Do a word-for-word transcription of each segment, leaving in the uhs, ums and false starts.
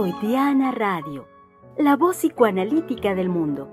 Freudiana Radio, la voz psicoanalítica del mundo.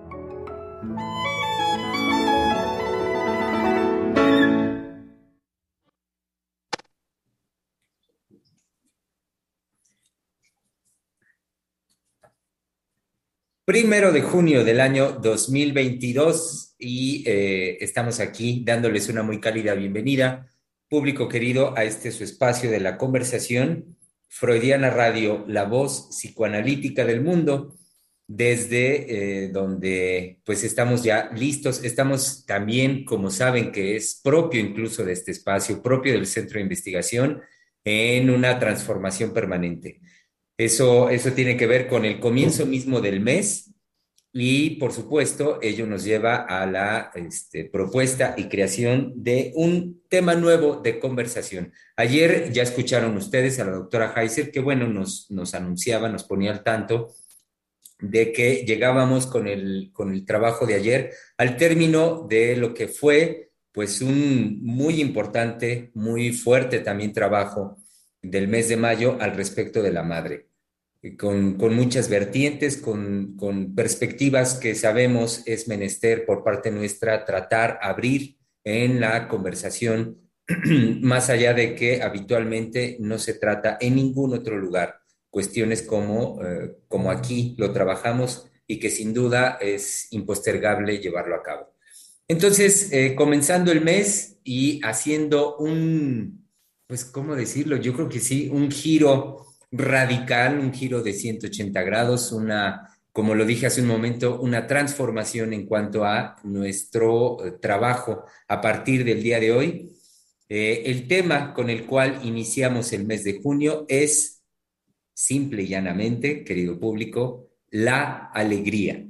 Primero de junio del año dos mil veintidós y eh, estamos aquí dándoles una muy cálida bienvenida, público querido, a este su espacio de la conversación, Freudiana Radio, la voz psicoanalítica del mundo, desde eh, donde pues estamos ya listos. Estamos también, como saben, que es propio incluso de este espacio, propio del Centro de Investigación, en una transformación permanente. Eso, eso tiene que ver con el comienzo mismo del mes y, por supuesto, ello nos lleva a la este, propuesta y creación de un tema nuevo de conversación. Ayer ya escucharon ustedes a la doctora Heiser, que bueno, nos, nos anunciaba, nos ponía al tanto de que llegábamos con el, con el trabajo de ayer al término de lo que fue pues un muy importante, muy fuerte también trabajo del mes de mayo al respecto de la madre. Con, con muchas vertientes, con, con perspectivas que sabemos es menester por parte nuestra tratar, abrir en la conversación, más allá de que habitualmente no se trata en ningún otro lugar, cuestiones como, eh, como aquí lo trabajamos y que sin duda es impostergable llevarlo a cabo. Entonces, eh, comenzando el mes y haciendo un, pues, ¿cómo decirlo? Yo creo que sí, un giro radical, un giro de ciento ochenta grados, una, como lo dije hace un momento, una transformación en cuanto a nuestro eh, trabajo a partir del día de hoy. Eh, el tema con el cual iniciamos el mes de junio es, simple y llanamente, querido público, la alegría.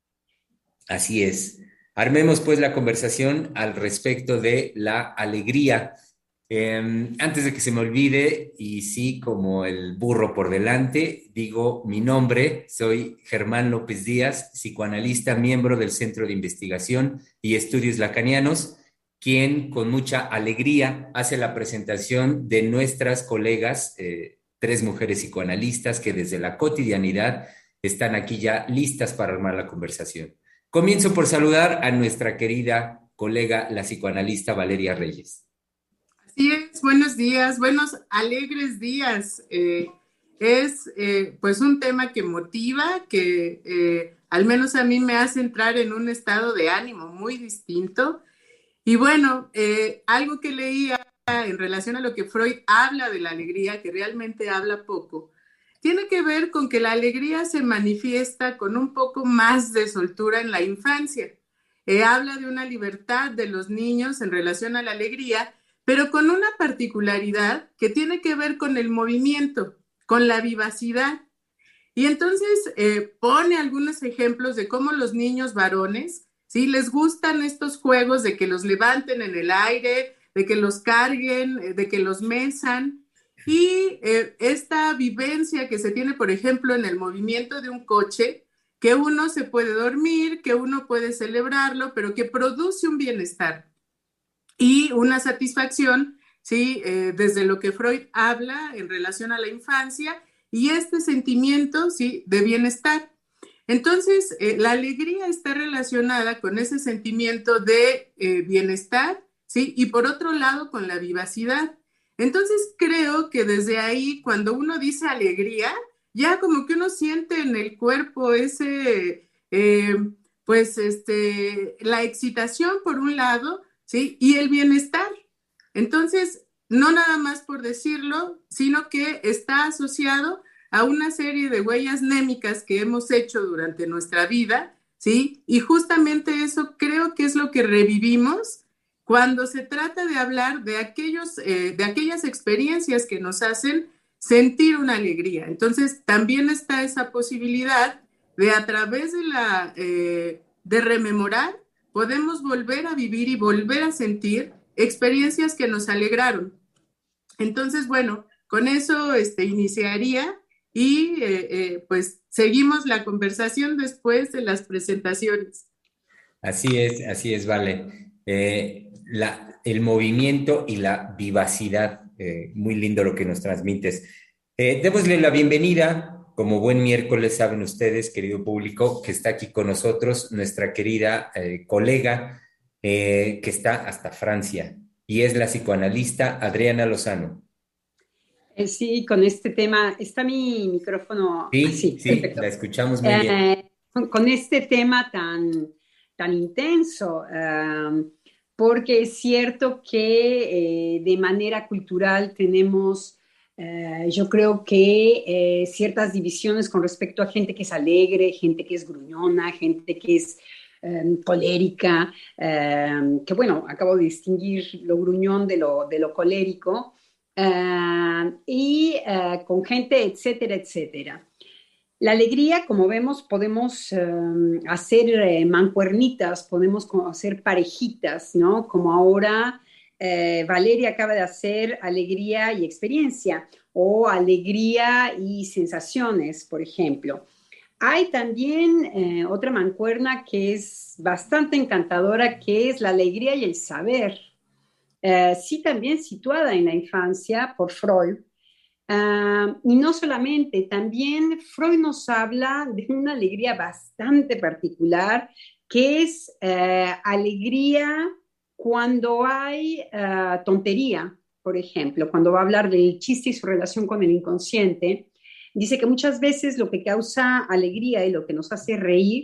Así es. Armemos pues la conversación al respecto de la alegría. Eh, antes de que se me olvide, y sí, como el burro por delante, digo mi nombre, soy Germán López Díaz, psicoanalista, miembro del Centro de Investigación y Estudios Lacanianos, quien con mucha alegría hace la presentación de nuestras colegas, eh, tres mujeres psicoanalistas que desde la cotidianidad están aquí ya listas para armar la conversación. Comienzo por saludar a nuestra querida colega, la psicoanalista Valeria Reyes. Así es, buenos días, buenos alegres días. Eh, es eh, pues un tema que motiva, que eh, al menos a mí me hace entrar en un estado de ánimo muy distinto. Y bueno, eh, algo que leía en relación a lo que Freud habla de la alegría, que realmente habla poco, tiene que ver con que la alegría se manifiesta con un poco más de soltura en la infancia. Eh, habla de una libertad de los niños en relación a la alegría, pero con una particularidad que tiene que ver con el movimiento, con la vivacidad. Y entonces eh, pone algunos ejemplos de cómo los niños varones, ¿sí? Les gustan estos juegos de que los levanten en el aire, de que los carguen, de que los mesan. Y eh, esta vivencia que se tiene, por ejemplo, en el movimiento de un coche, que uno se puede dormir, que uno puede celebrarlo, pero que produce un bienestar y una satisfacción, ¿sí? Eh, desde lo que Freud habla en relación a la infancia y este sentimiento, ¿sí? De bienestar. Entonces, eh, la alegría está relacionada con ese sentimiento de eh, bienestar, ¿sí? Y por otro lado, con la vivacidad. Entonces, creo que desde ahí, cuando uno dice alegría, ya como que uno siente en el cuerpo ese, eh, pues, este, la excitación por un lado, ¿sí? Y el bienestar. Entonces, no nada más por decirlo, sino que está asociado a una serie de huellas némicas que hemos hecho durante nuestra vida, ¿sí? Y justamente eso creo que es lo que revivimos cuando se trata de hablar de, aquellos, eh, de aquellas experiencias que nos hacen sentir una alegría. Entonces, también está esa posibilidad de a través de la, eh, de rememorar, podemos volver a vivir y volver a sentir experiencias que nos alegraron. Entonces, bueno, con eso este, iniciaría y eh, eh, pues seguimos la conversación después de las presentaciones. Así es, así es, Vale. Eh, la, el movimiento y la vivacidad, eh, muy lindo lo que nos transmites. Eh, démosle la bienvenida Como buen miércoles, saben ustedes, querido público, que está aquí con nosotros nuestra querida eh, colega eh, que está hasta Francia y es la psicoanalista Adriana Lozano. Eh, sí, con este tema, está mi micrófono Sí, así, sí, perfecto. la escuchamos muy bien. Eh, con, con este tema tan, tan intenso, eh, porque es cierto que eh, de manera cultural tenemos, eh, yo creo que eh, ciertas divisiones con respecto a gente que es alegre, gente que es gruñona, gente que es eh, colérica, eh, que bueno, acabo de distinguir lo gruñón de lo, de lo colérico. Uh, y uh, con gente, etcétera, etcétera. La alegría, como vemos, podemos um, hacer eh, mancuernitas, podemos hacer parejitas, ¿no? Como ahora eh, Valeria acaba de hacer alegría y experiencia, o alegría y sensaciones, por ejemplo. Hay también eh, otra mancuerna que es bastante encantadora, que es la alegría y el saber. Eh, sí, también situada en la infancia por Freud. Uh, y no solamente, también Freud nos habla de una alegría bastante particular, que es uh, alegría cuando hay uh, tontería, por ejemplo, cuando va a hablar del chiste y su relación con el inconsciente. Dice que muchas veces lo que causa alegría y lo que nos hace reír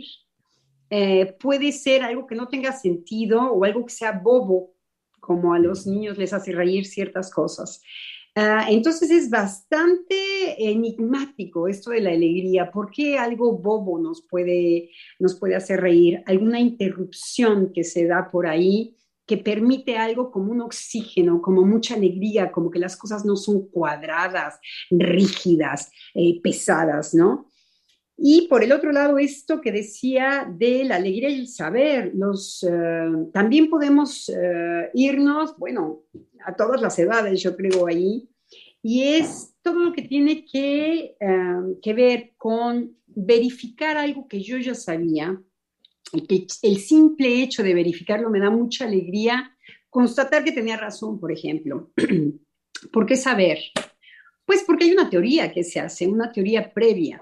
eh, puede ser algo que no tenga sentido o algo que sea bobo, como a los niños les hace reír ciertas cosas. Uh, entonces es bastante enigmático esto de la alegría. ¿Por qué algo bobo nos puede, nos puede hacer reír? Alguna interrupción que se da por ahí que permite algo como un oxígeno, como mucha alegría, como que las cosas no son cuadradas, rígidas, eh, pesadas, ¿no? Y por el otro lado, esto que decía de la alegría y el saber, los, uh, también podemos uh, irnos, bueno, a todas las edades, yo creo ahí, y es todo lo que tiene que, uh, que ver con verificar algo que yo ya sabía, y que el simple hecho de verificarlo me da mucha alegría, constatar que tenía razón, por ejemplo. ¿Por qué saber? Pues porque hay una teoría que se hace, una teoría previa.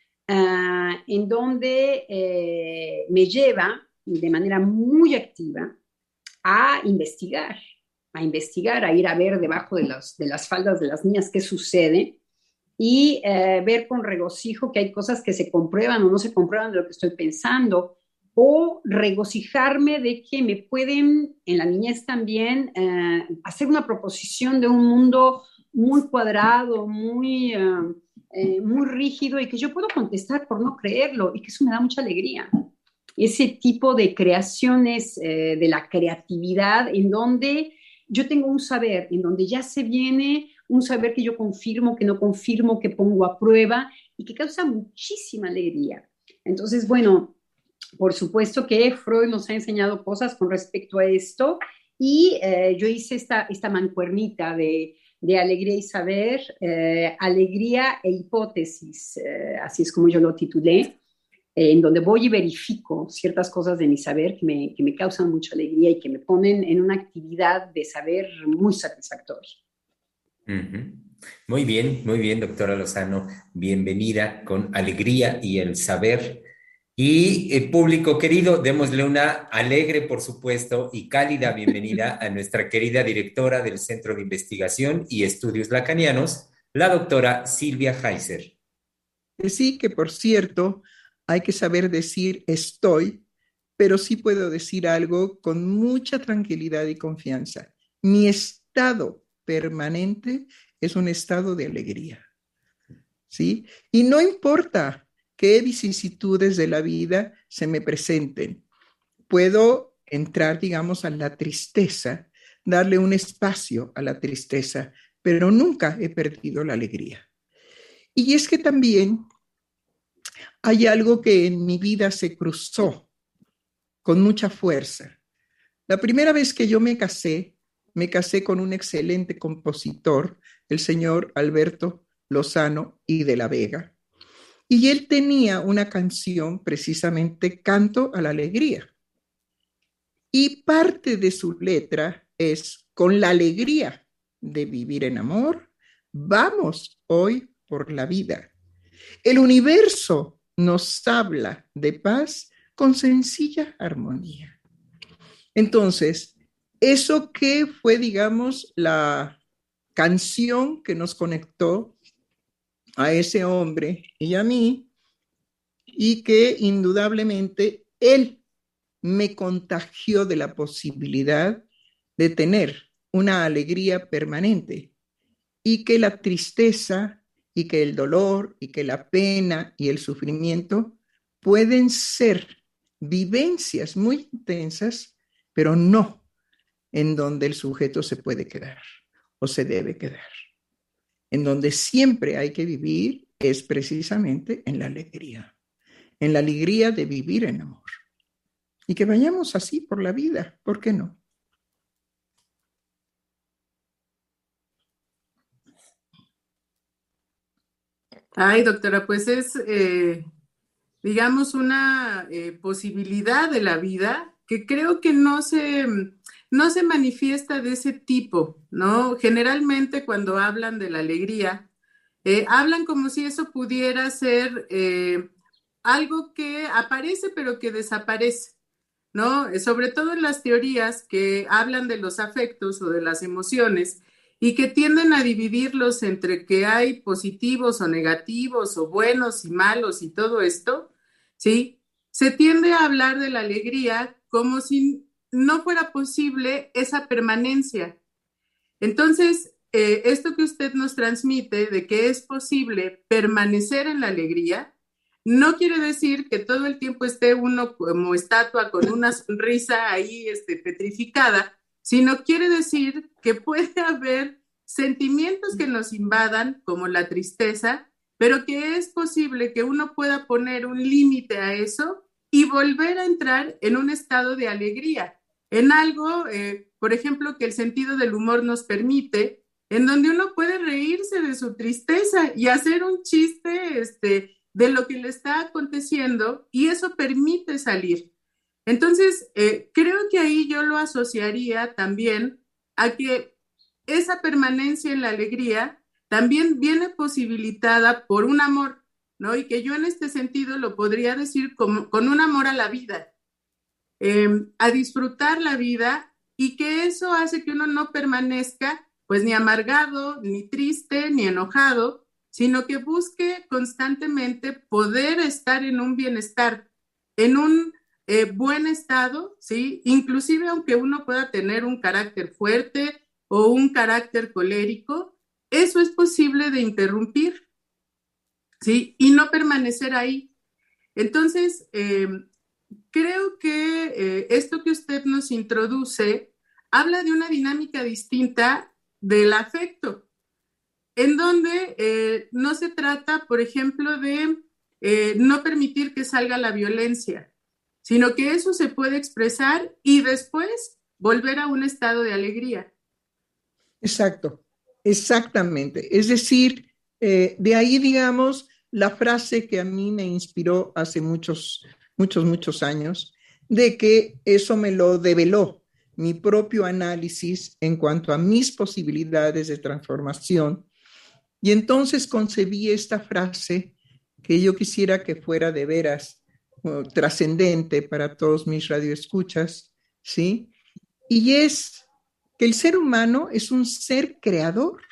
Uh, en donde eh, me lleva de manera muy activa a investigar, a investigar, a ir a ver debajo de, los, de las faldas de las niñas qué sucede y eh, ver con regocijo que hay cosas que se comprueban o no se comprueban de lo que estoy pensando, o regocijarme de que me pueden, en la niñez también, eh, hacer una proposición de un mundo muy cuadrado, muy... Uh, Eh, muy rígido y que yo puedo contestar por no creerlo y que eso me da mucha alegría. Ese tipo de creaciones eh, de la creatividad en donde yo tengo un saber, en donde ya se viene un saber que yo confirmo, que no confirmo, que pongo a prueba y que causa muchísima alegría. Entonces, bueno, por supuesto que Freud nos ha enseñado cosas con respecto a esto y eh, yo hice esta, esta mancuernita de de alegría y saber, eh, alegría e hipótesis, eh, así es como yo lo titulé, eh, en donde voy y verifico ciertas cosas de mi saber que me, que me causan mucha alegría y que me ponen en una actividad de saber muy satisfactoria. Uh-huh. Muy bien, muy bien, doctora Lozano. Bienvenida con alegría y el saber. Y eh, público querido, démosle una alegre, por supuesto, y cálida bienvenida a nuestra querida directora del Centro de Investigación y Estudios Lacanianos, la doctora Silvia Heiser. Sí, que por cierto, hay que saber decir estoy, pero sí puedo decir algo con mucha tranquilidad y confianza. Mi estado permanente es un estado de alegría, ¿sí? Y no importa qué vicisitudes de la vida se me presenten. Puedo entrar, digamos, a la tristeza, darle un espacio a la tristeza, pero nunca he perdido la alegría. Y es que también hay algo que en mi vida se cruzó con mucha fuerza. La primera vez que yo me casé, me casé con un excelente compositor, el señor Alberto Lozano y de la Vega. Y él tenía una canción, precisamente Canto a la Alegría. Y parte de su letra es: con la alegría de vivir en amor, vamos hoy por la vida. El universo nos habla de paz con sencilla armonía. Entonces, eso que fue, digamos, la canción que nos conectó a ese hombre y a mí, y que indudablemente él me contagió de la posibilidad de tener una alegría permanente y que la tristeza y que el dolor y que la pena y el sufrimiento pueden ser vivencias muy intensas, pero no en donde el sujeto se puede quedar o se debe quedar. En donde siempre hay que vivir es precisamente en la alegría, en la alegría de vivir en amor. Y que vayamos así por la vida, ¿por qué no? Ay, doctora, pues es, eh, digamos, una eh, posibilidad de la vida que creo que no se, no se manifiesta de ese tipo, ¿no? Generalmente cuando hablan de la alegría, eh, hablan como si eso pudiera ser eh, algo que aparece pero que desaparece, ¿no? Sobre todo en las teorías que hablan de los afectos o de las emociones y que tienden a dividirlos entre que hay positivos o negativos o buenos y malos y todo esto, ¿sí? Se tiende a hablar de la alegría como si no fuera posible esa permanencia. Entonces, eh, esto que usted nos transmite de que es posible permanecer en la alegría, no quiere decir que todo el tiempo esté uno como estatua con una sonrisa ahí este, petrificada, sino quiere decir que puede haber sentimientos que nos invadan, como la tristeza, pero que es posible que uno pueda poner un límite a eso y volver a entrar en un estado de alegría, en algo, eh, por ejemplo, que el sentido del humor nos permite, en donde uno puede reírse de su tristeza y hacer un chiste, este, de lo que le está aconteciendo y eso permite salir. Entonces, eh, creo que ahí yo lo asociaría también a que esa permanencia en la alegría también viene posibilitada por un amor, ¿no? Y que yo en este sentido lo podría decir como, con un amor a la vida, eh, a disfrutar la vida y que eso hace que uno no permanezca pues ni amargado, ni triste, ni enojado, sino que busque constantemente poder estar en un bienestar, en un eh, buen estado, ¿sí? Inclusive aunque uno pueda tener un carácter fuerte o un carácter colérico, eso es posible de interrumpir, ¿sí? Y no permanecer ahí. Entonces, eh, creo que eh, esto que usted nos introduce habla de una dinámica distinta del afecto, en donde eh, no se trata, por ejemplo, de eh, no permitir que salga la violencia, sino que eso se puede expresar y después volver a un estado de alegría. Exacto, exactamente. Es decir, eh, de ahí, digamos, la frase que a mí me inspiró hace muchos, muchos, muchos años, de que eso me lo develó mi propio análisis en cuanto a mis posibilidades de transformación. Y entonces concebí esta frase que yo quisiera que fuera de veras uh, trascendente para todos mis radioescuchas, ¿sí? Y es que el ser humano es un ser creador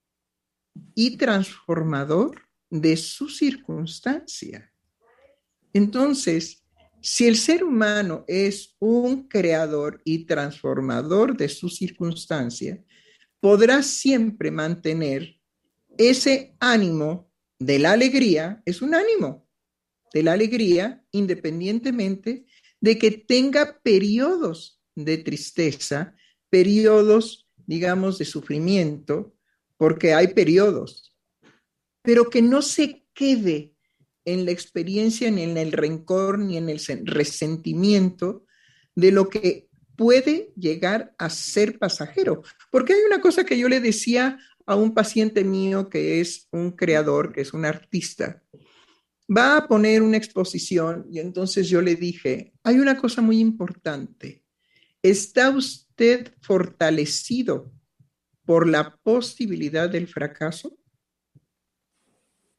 y transformador de su circunstancia. Entonces, si el ser humano es un creador y transformador de su circunstancia, podrá siempre mantener ese ánimo de la alegría, es un ánimo de la alegría independientemente de que tenga periodos de tristeza, periodos, digamos, de sufrimiento, porque hay periodos, pero que no se quede en la experiencia, ni en el rencor, ni en el resentimiento de lo que puede llegar a ser pasajero. Porque hay una cosa que yo le decía a un paciente mío que es un creador, que es un artista, va a poner una exposición y entonces yo le dije, hay una cosa muy importante, ¿está usted fortalecido por la posibilidad del fracaso?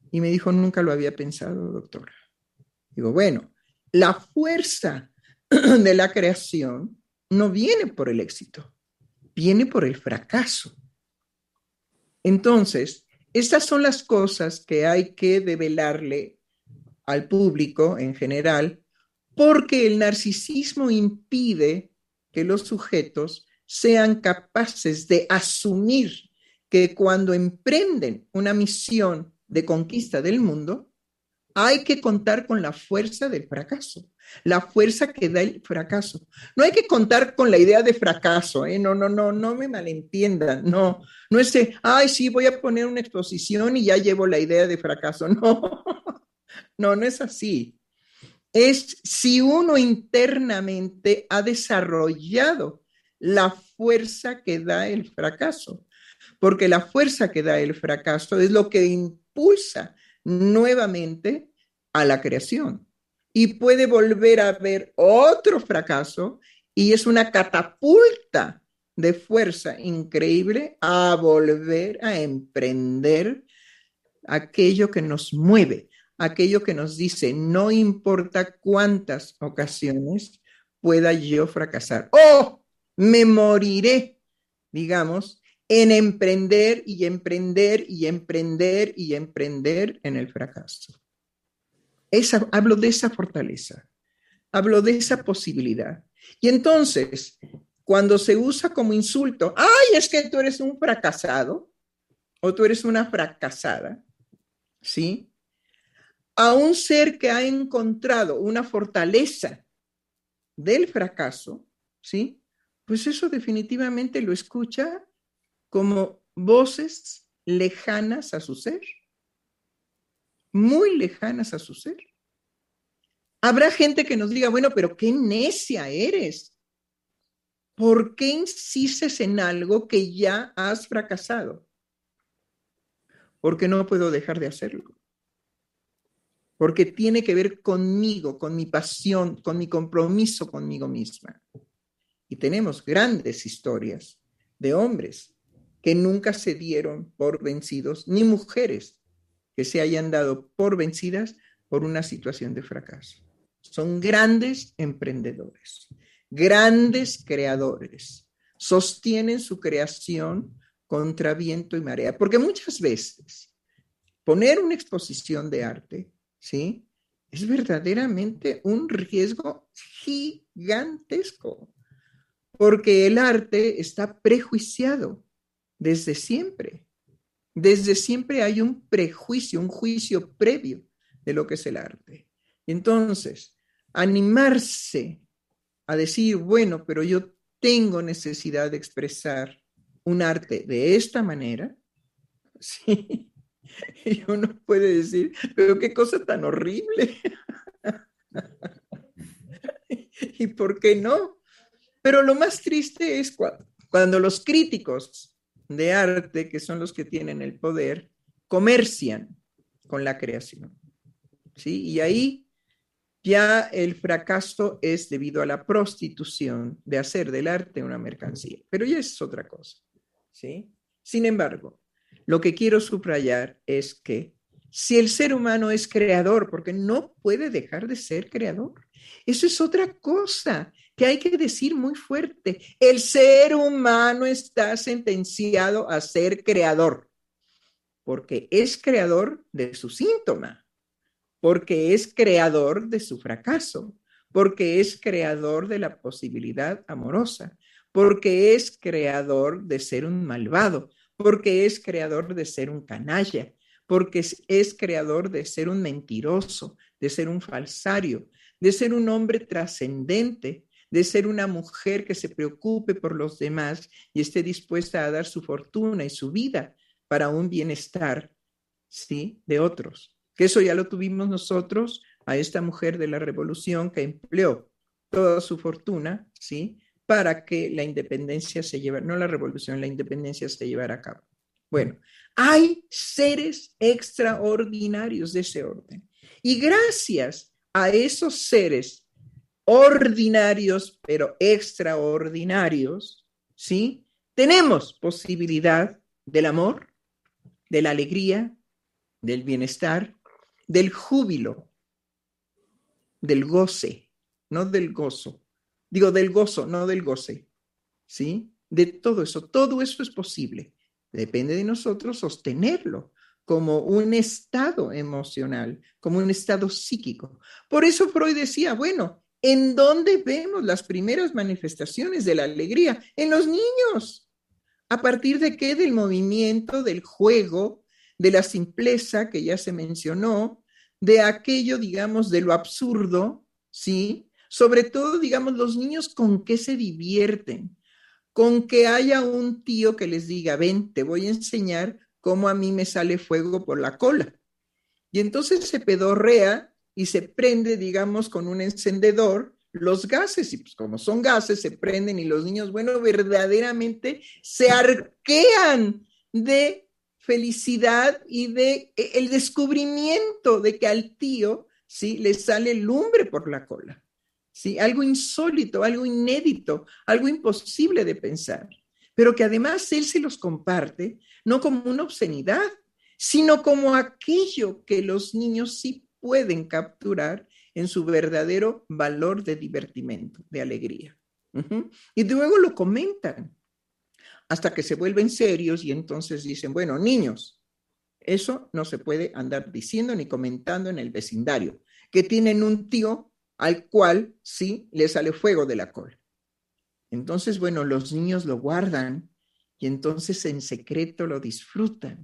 Y me dijo, nunca lo había pensado, doctora. Digo, bueno, la fuerza de la creación no viene por el éxito, viene por el fracaso. Entonces, estas son las cosas que hay que develarle al público en general, porque el narcisismo impide que los sujetos sean capaces de asumir que cuando emprenden una misión de conquista del mundo, hay que contar con la fuerza del fracaso, la fuerza que da el fracaso. No hay que contar con la idea de fracaso, ¿eh? No, no, no, no me malentiendan, no, no es de, ay, sí, voy a poner una exposición y ya llevo la idea de fracaso, no, no, no es así. Es si uno internamente ha desarrollado la fuerza que da el fracaso, porque la fuerza que da el fracaso es lo que impulsa nuevamente a la creación y puede volver a haber otro fracaso y es una catapulta de fuerza increíble a volver a emprender aquello que nos mueve, aquello que nos dice, no importa cuántas ocasiones pueda yo fracasar. ¡Oh! Me moriré, digamos, en emprender y emprender y emprender y emprender en el fracaso. Esa, hablo de esa fortaleza, hablo de esa posibilidad. Y entonces, cuando se usa como insulto, ¡ay, es que tú eres un fracasado! O tú eres una fracasada, ¿sí? A un ser que ha encontrado una fortaleza del fracaso, ¿sí? Pues eso definitivamente lo escucha como voces lejanas a su ser, muy lejanas a su ser. Habrá gente que nos diga, bueno, pero qué necia eres. ¿Por qué insistes en algo que ya has fracasado? Porque no puedo dejar de hacerlo. Porque tiene que ver conmigo, con mi pasión, con mi compromiso conmigo misma. Y tenemos grandes historias de hombres que nunca se dieron por vencidos, ni mujeres que se hayan dado por vencidas por una situación de fracaso. Son grandes emprendedores, grandes creadores. Sostienen su creación contra viento y marea. Porque muchas veces poner una exposición de arte, ¿sí?, es verdaderamente un riesgo gigantesco. Porque el arte está prejuiciado desde siempre. Desde siempre hay un prejuicio, un juicio previo de lo que es el arte. Entonces, animarse a decir, bueno, pero yo tengo necesidad de expresar un arte de esta manera, sí, y uno puede decir, pero qué cosa tan horrible. ¿Y por qué no? Pero lo más triste es cuando, cuando los críticos de arte, que son los que tienen el poder, comercian con la creación, ¿sí? Y ahí ya el fracaso es debido a la prostitución de hacer del arte una mercancía. Pero ya es otra cosa, ¿sí? Sin embargo, lo que quiero subrayar es que si el ser humano es creador, porque no puede dejar de ser creador, eso es otra cosa que hay que decir muy fuerte. El ser humano está sentenciado a ser creador, porque es creador de su síntoma, porque es creador de su fracaso, porque es creador de la posibilidad amorosa, porque es creador de ser un malvado, porque es creador de ser un canalla, porque es, es creador de ser un mentiroso, de ser un falsario, de ser un hombre trascendente, de ser una mujer que se preocupe por los demás y esté dispuesta a dar su fortuna y su vida para un bienestar, ¿sí?, de otros. Que eso ya lo tuvimos nosotros a esta mujer de la revolución que empleó toda su fortuna, ¿sí?, para que la independencia se llevara, no la revolución, la independencia se llevara a cabo. Bueno, hay seres extraordinarios de ese orden. Y gracias a esos seres ordinarios, pero extraordinarios, ¿sí?, tenemos posibilidad del amor, de la alegría, del bienestar, del júbilo, del goce, no del gozo. Digo del gozo, no del goce, ¿sí? De todo eso, todo eso es posible. Depende de nosotros sostenerlo como un estado emocional, como un estado psíquico. Por eso Freud decía, bueno, ¿en dónde vemos las primeras manifestaciones de la alegría? En los niños. ¿A partir de qué? Del movimiento, del juego, de la simpleza que ya se mencionó, de aquello, digamos, de lo absurdo, ¿sí? Sobre todo, digamos, los niños con qué se divierten, con que haya un tío que les diga, ven, te voy a enseñar cómo a mí me sale fuego por la cola. Y entonces se pedorrea y se prende, digamos, con un encendedor los gases, y pues como son gases, se prenden y los niños, bueno, verdaderamente se arquean de felicidad y de el descubrimiento de que al tío, ¿sí?, le sale lumbre por la cola. ¿Sí? Algo insólito, algo inédito, algo imposible de pensar, pero que además él se los comparte no como una obscenidad, sino como aquello que los niños sí pueden capturar en su verdadero valor de divertimento, de alegría. Uh-huh. Y luego lo comentan hasta que se vuelven serios y entonces dicen, bueno, niños, eso no se puede andar diciendo ni comentando en el vecindario, que tienen un tío al cual sí le sale fuego de la cola. Entonces, bueno, los niños lo guardan y entonces en secreto lo disfrutan,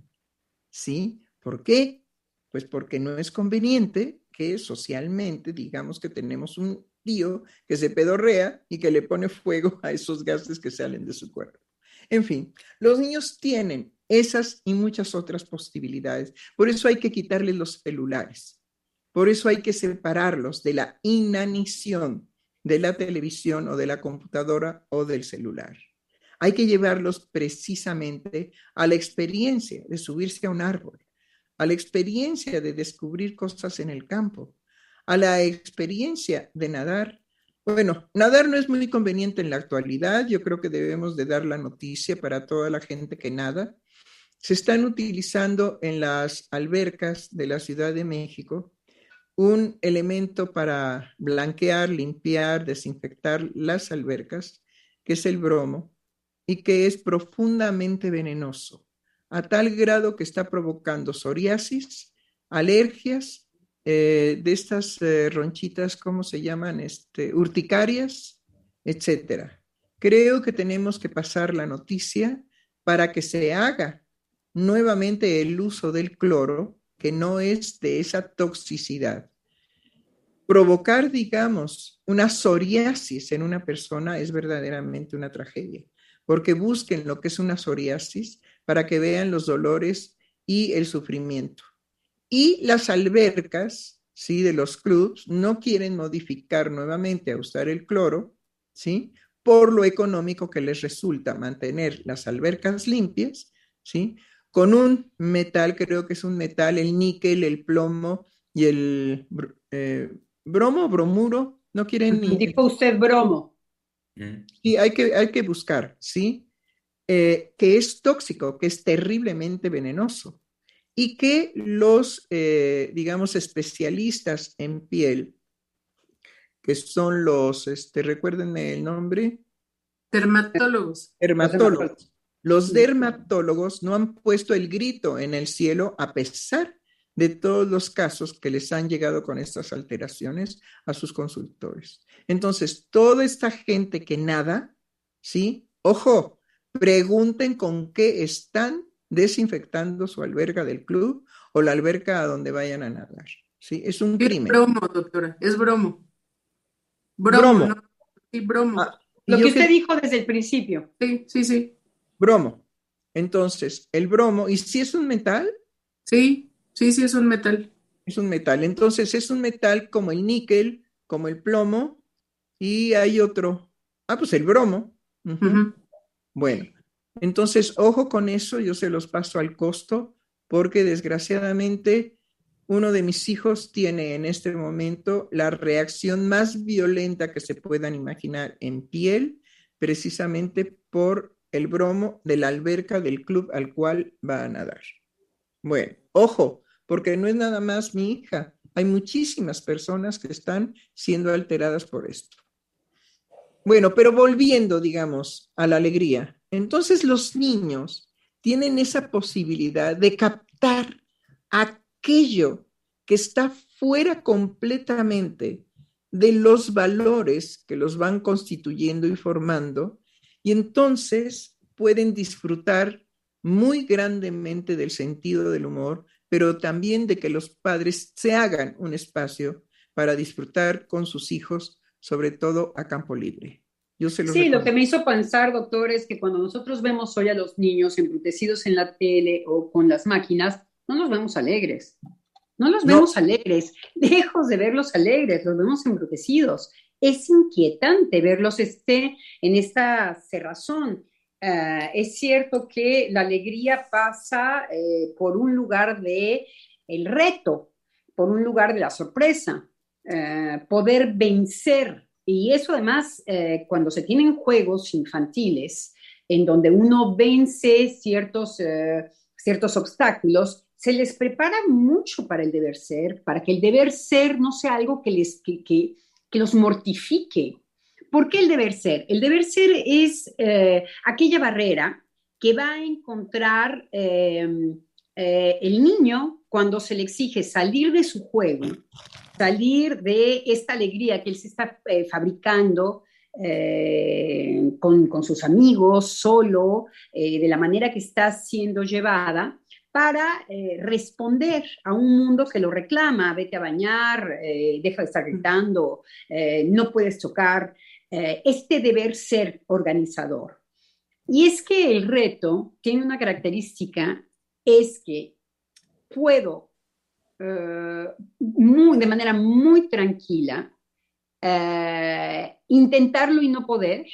¿sí? ¿Por qué? Pues porque no es conveniente que socialmente digamos que tenemos un tío que se pedorrea y que le pone fuego a esos gases que salen de su cuerpo. En fin, los niños tienen esas y muchas otras posibilidades. Por eso hay que quitarles los celulares. Por eso hay que separarlos de la inanición de la televisión o de la computadora o del celular. Hay que llevarlos precisamente a la experiencia de subirse a un árbol, a la experiencia de descubrir cosas en el campo, a la experiencia de nadar. Bueno, nadar no es muy conveniente en la actualidad. Yo creo que debemos de dar la noticia para toda la gente que nada. Se están utilizando en las albercas de la Ciudad de México un elemento para blanquear, limpiar, desinfectar las albercas, que es el bromo, y que es profundamente venenoso, a tal grado que está provocando psoriasis, alergias, eh, de estas eh, ronchitas, ¿cómo se llaman? Este, urticarias, etcétera. Creo que tenemos que pasar la noticia para que se haga nuevamente el uso del cloro, que no es de esa toxicidad. Provocar, digamos, una psoriasis en una persona es verdaderamente una tragedia, porque busquen lo que es una psoriasis para que vean los dolores y el sufrimiento. Y las albercas, ¿sí?, de los clubs no quieren modificar nuevamente a usar el cloro, ¿sí?, por lo económico que les resulta mantener las albercas limpias, ¿sí?, con un metal, creo que es un metal, el níquel, el plomo y el eh, bromo, bromuro, no quieren ni... Dijo usted bromo. Sí, hay que, hay que buscar, ¿sí? Eh, que es tóxico, que es terriblemente venenoso y que los, eh, digamos, especialistas en piel, que son los, este, recuérdenme el nombre. Dermatólogos. Dermatólogos. Los dermatólogos no han puesto el grito en el cielo a pesar de todos los casos que les han llegado con estas alteraciones a sus consultores. Entonces, toda esta gente que nada, ¿sí? Ojo, pregunten con qué están desinfectando su alberca del club o la alberca a donde vayan a nadar, ¿sí? Es un Es crimen. bromo, doctora, es bromo. Bromo, Bromo. ¿no? Sí, bromo. Ah, Lo y que yo usted que- dijo desde el principio. Sí, sí, sí. Bromo. Entonces, el bromo, ¿y si es un metal? Sí, sí, sí, es un metal. Es un metal. Entonces, es un metal como el níquel, como el plomo, y hay otro. Ah, pues el bromo. Ujú. Ujú. Bueno, entonces, ojo con eso, yo se los paso al costo, porque desgraciadamente uno de mis hijos tiene en este momento la reacción más violenta que se puedan imaginar en piel, precisamente por el bromo de la alberca del club al cual va a nadar. Bueno, ojo, porque no es nada más mi hija, hay muchísimas personas que están siendo alteradas por esto. Bueno, pero volviendo, digamos, a la alegría, entonces los niños tienen esa posibilidad de captar aquello que está fuera completamente de los valores que los van constituyendo y formando, y entonces pueden disfrutar muy grandemente del sentido del humor, pero también de que los padres se hagan un espacio para disfrutar con sus hijos, sobre todo a campo libre. Yo se los Sí, lo que recomiendo. me hizo pensar, doctor, es que cuando nosotros vemos hoy a los niños embrutecidos en la tele o con las máquinas, no los vemos alegres. No los No, vemos alegres, lejos de verlos alegres, los vemos embrutecidos. Es inquietante verlos este, en esta cerrazón. Uh, es cierto que la alegría pasa eh, por un lugar de el reto, por un lugar de la sorpresa, uh, poder vencer. Y eso además, eh, cuando se tienen juegos infantiles, en donde uno vence ciertos, eh, ciertos obstáculos, se les prepara mucho para el deber ser, para que el deber ser no sea algo que, les, que, que, que los mortifique. ¿Por qué el deber ser? El deber ser es eh, aquella barrera que va a encontrar eh, eh, el niño cuando se le exige salir de su juego, salir de esta alegría que él se está eh, fabricando eh, con, con sus amigos, solo, eh, de la manera que está siendo llevada, para eh, responder a un mundo que lo reclama. Vete a bañar, eh, deja de estar gritando, eh, no puedes chocar. Eh, este deber ser organizador. Y es que el reto tiene una característica, es que puedo eh, muy, de manera muy tranquila eh, intentarlo y no poder,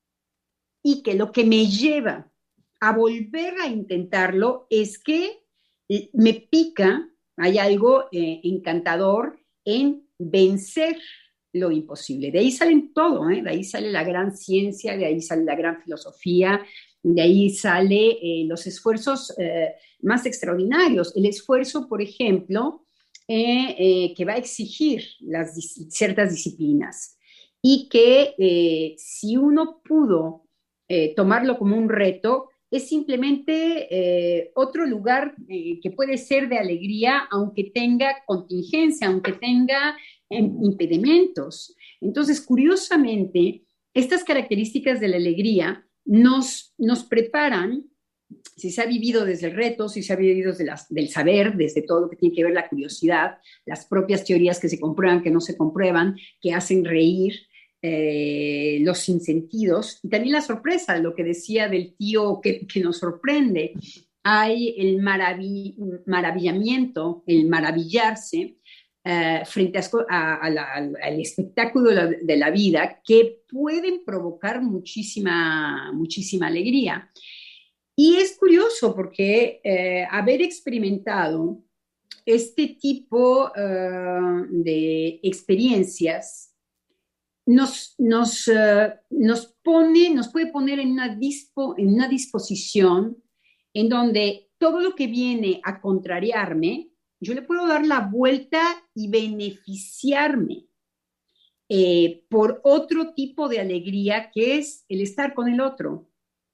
y que lo que me lleva a volver a intentarlo es que me pica, hay algo eh, encantador en vencer lo imposible. De ahí salen todo, ¿eh? De ahí sale la gran ciencia, de ahí sale la gran filosofía, de ahí sale eh, los esfuerzos eh, más extraordinarios. El esfuerzo, por ejemplo, eh, eh, que va a exigir las ciertas disciplinas, y que eh, si uno pudo eh, tomarlo como un reto, es simplemente eh, otro lugar eh, que puede ser de alegría, aunque tenga contingencia, aunque tenga eh, impedimentos. Entonces, curiosamente, estas características de la alegría nos, nos preparan, si se ha vivido desde el reto, si se ha vivido desde las, del saber, desde todo lo que tiene que ver la curiosidad, las propias teorías que se comprueban, que no se comprueban, que hacen reír, Eh, los sinsentidos, y también la sorpresa, lo que decía del tío que, que nos sorprende. Hay el maravill maravillamiento, el maravillarse eh, frente a, a, a la, al espectáculo de la, de la vida, que pueden provocar muchísima, muchísima alegría. Y es curioso porque eh, haber experimentado este tipo uh, de experiencias Nos, nos, uh, nos, pone, nos puede poner en una, dispo, en una disposición en donde todo lo que viene a contrariarme, yo le puedo dar la vuelta y beneficiarme eh, por otro tipo de alegría, que es el estar con el otro.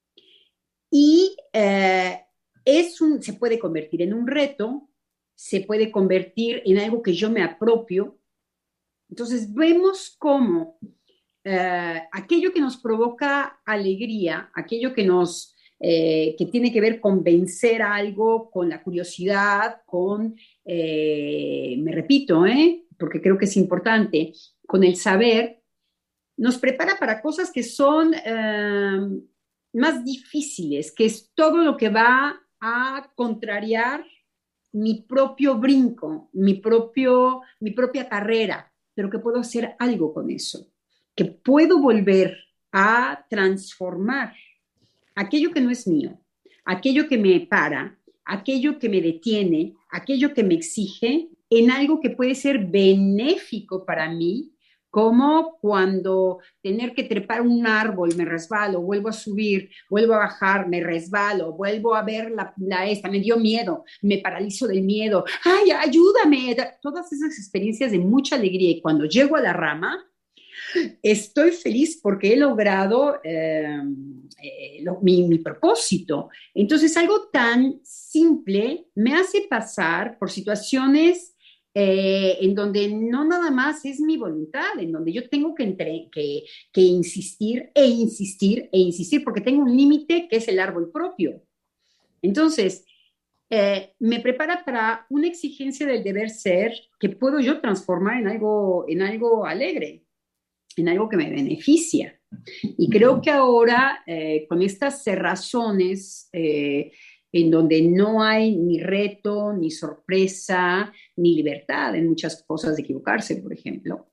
Y eh, es un, se puede convertir en un reto, se puede convertir en algo que yo me apropio. Entonces vemos cómo eh, aquello que nos provoca alegría, aquello que nos eh, que tiene que ver con vencer algo, con la curiosidad, con, eh, me repito, ¿eh? porque creo que es importante, con el saber, nos prepara para cosas que son eh, más difíciles, que es todo lo que va a contrariar mi propio brinco, mi, propio, mi propia carrera, pero que puedo hacer algo con eso, que puedo volver a transformar aquello que no es mío, aquello que me para, aquello que me detiene, aquello que me exige, en algo que puede ser benéfico para mí, Como cuando tener que trepar un árbol, me resbalo, vuelvo a subir, vuelvo a bajar, me resbalo, vuelvo a ver la, la esta, me dio miedo, me paralizo del miedo, ¡ay, ayúdame! Todas esas experiencias de mucha alegría. Y cuando llego a la rama, estoy feliz porque he logrado eh, eh, lo, mi, mi propósito. Entonces, algo tan simple me hace pasar por situaciones eh, en donde no nada más es mi voluntad, en donde yo tengo que, entre, que, que insistir e insistir e insistir, porque tengo un límite que es el árbol propio. Entonces, eh, me prepara para una exigencia del deber ser que puedo yo transformar en algo, en algo alegre, en algo que me beneficia. Y creo que ahora, eh, con estas cerrazones, eh, en donde no hay ni reto, ni sorpresa, ni libertad en muchas cosas de equivocarse, por ejemplo,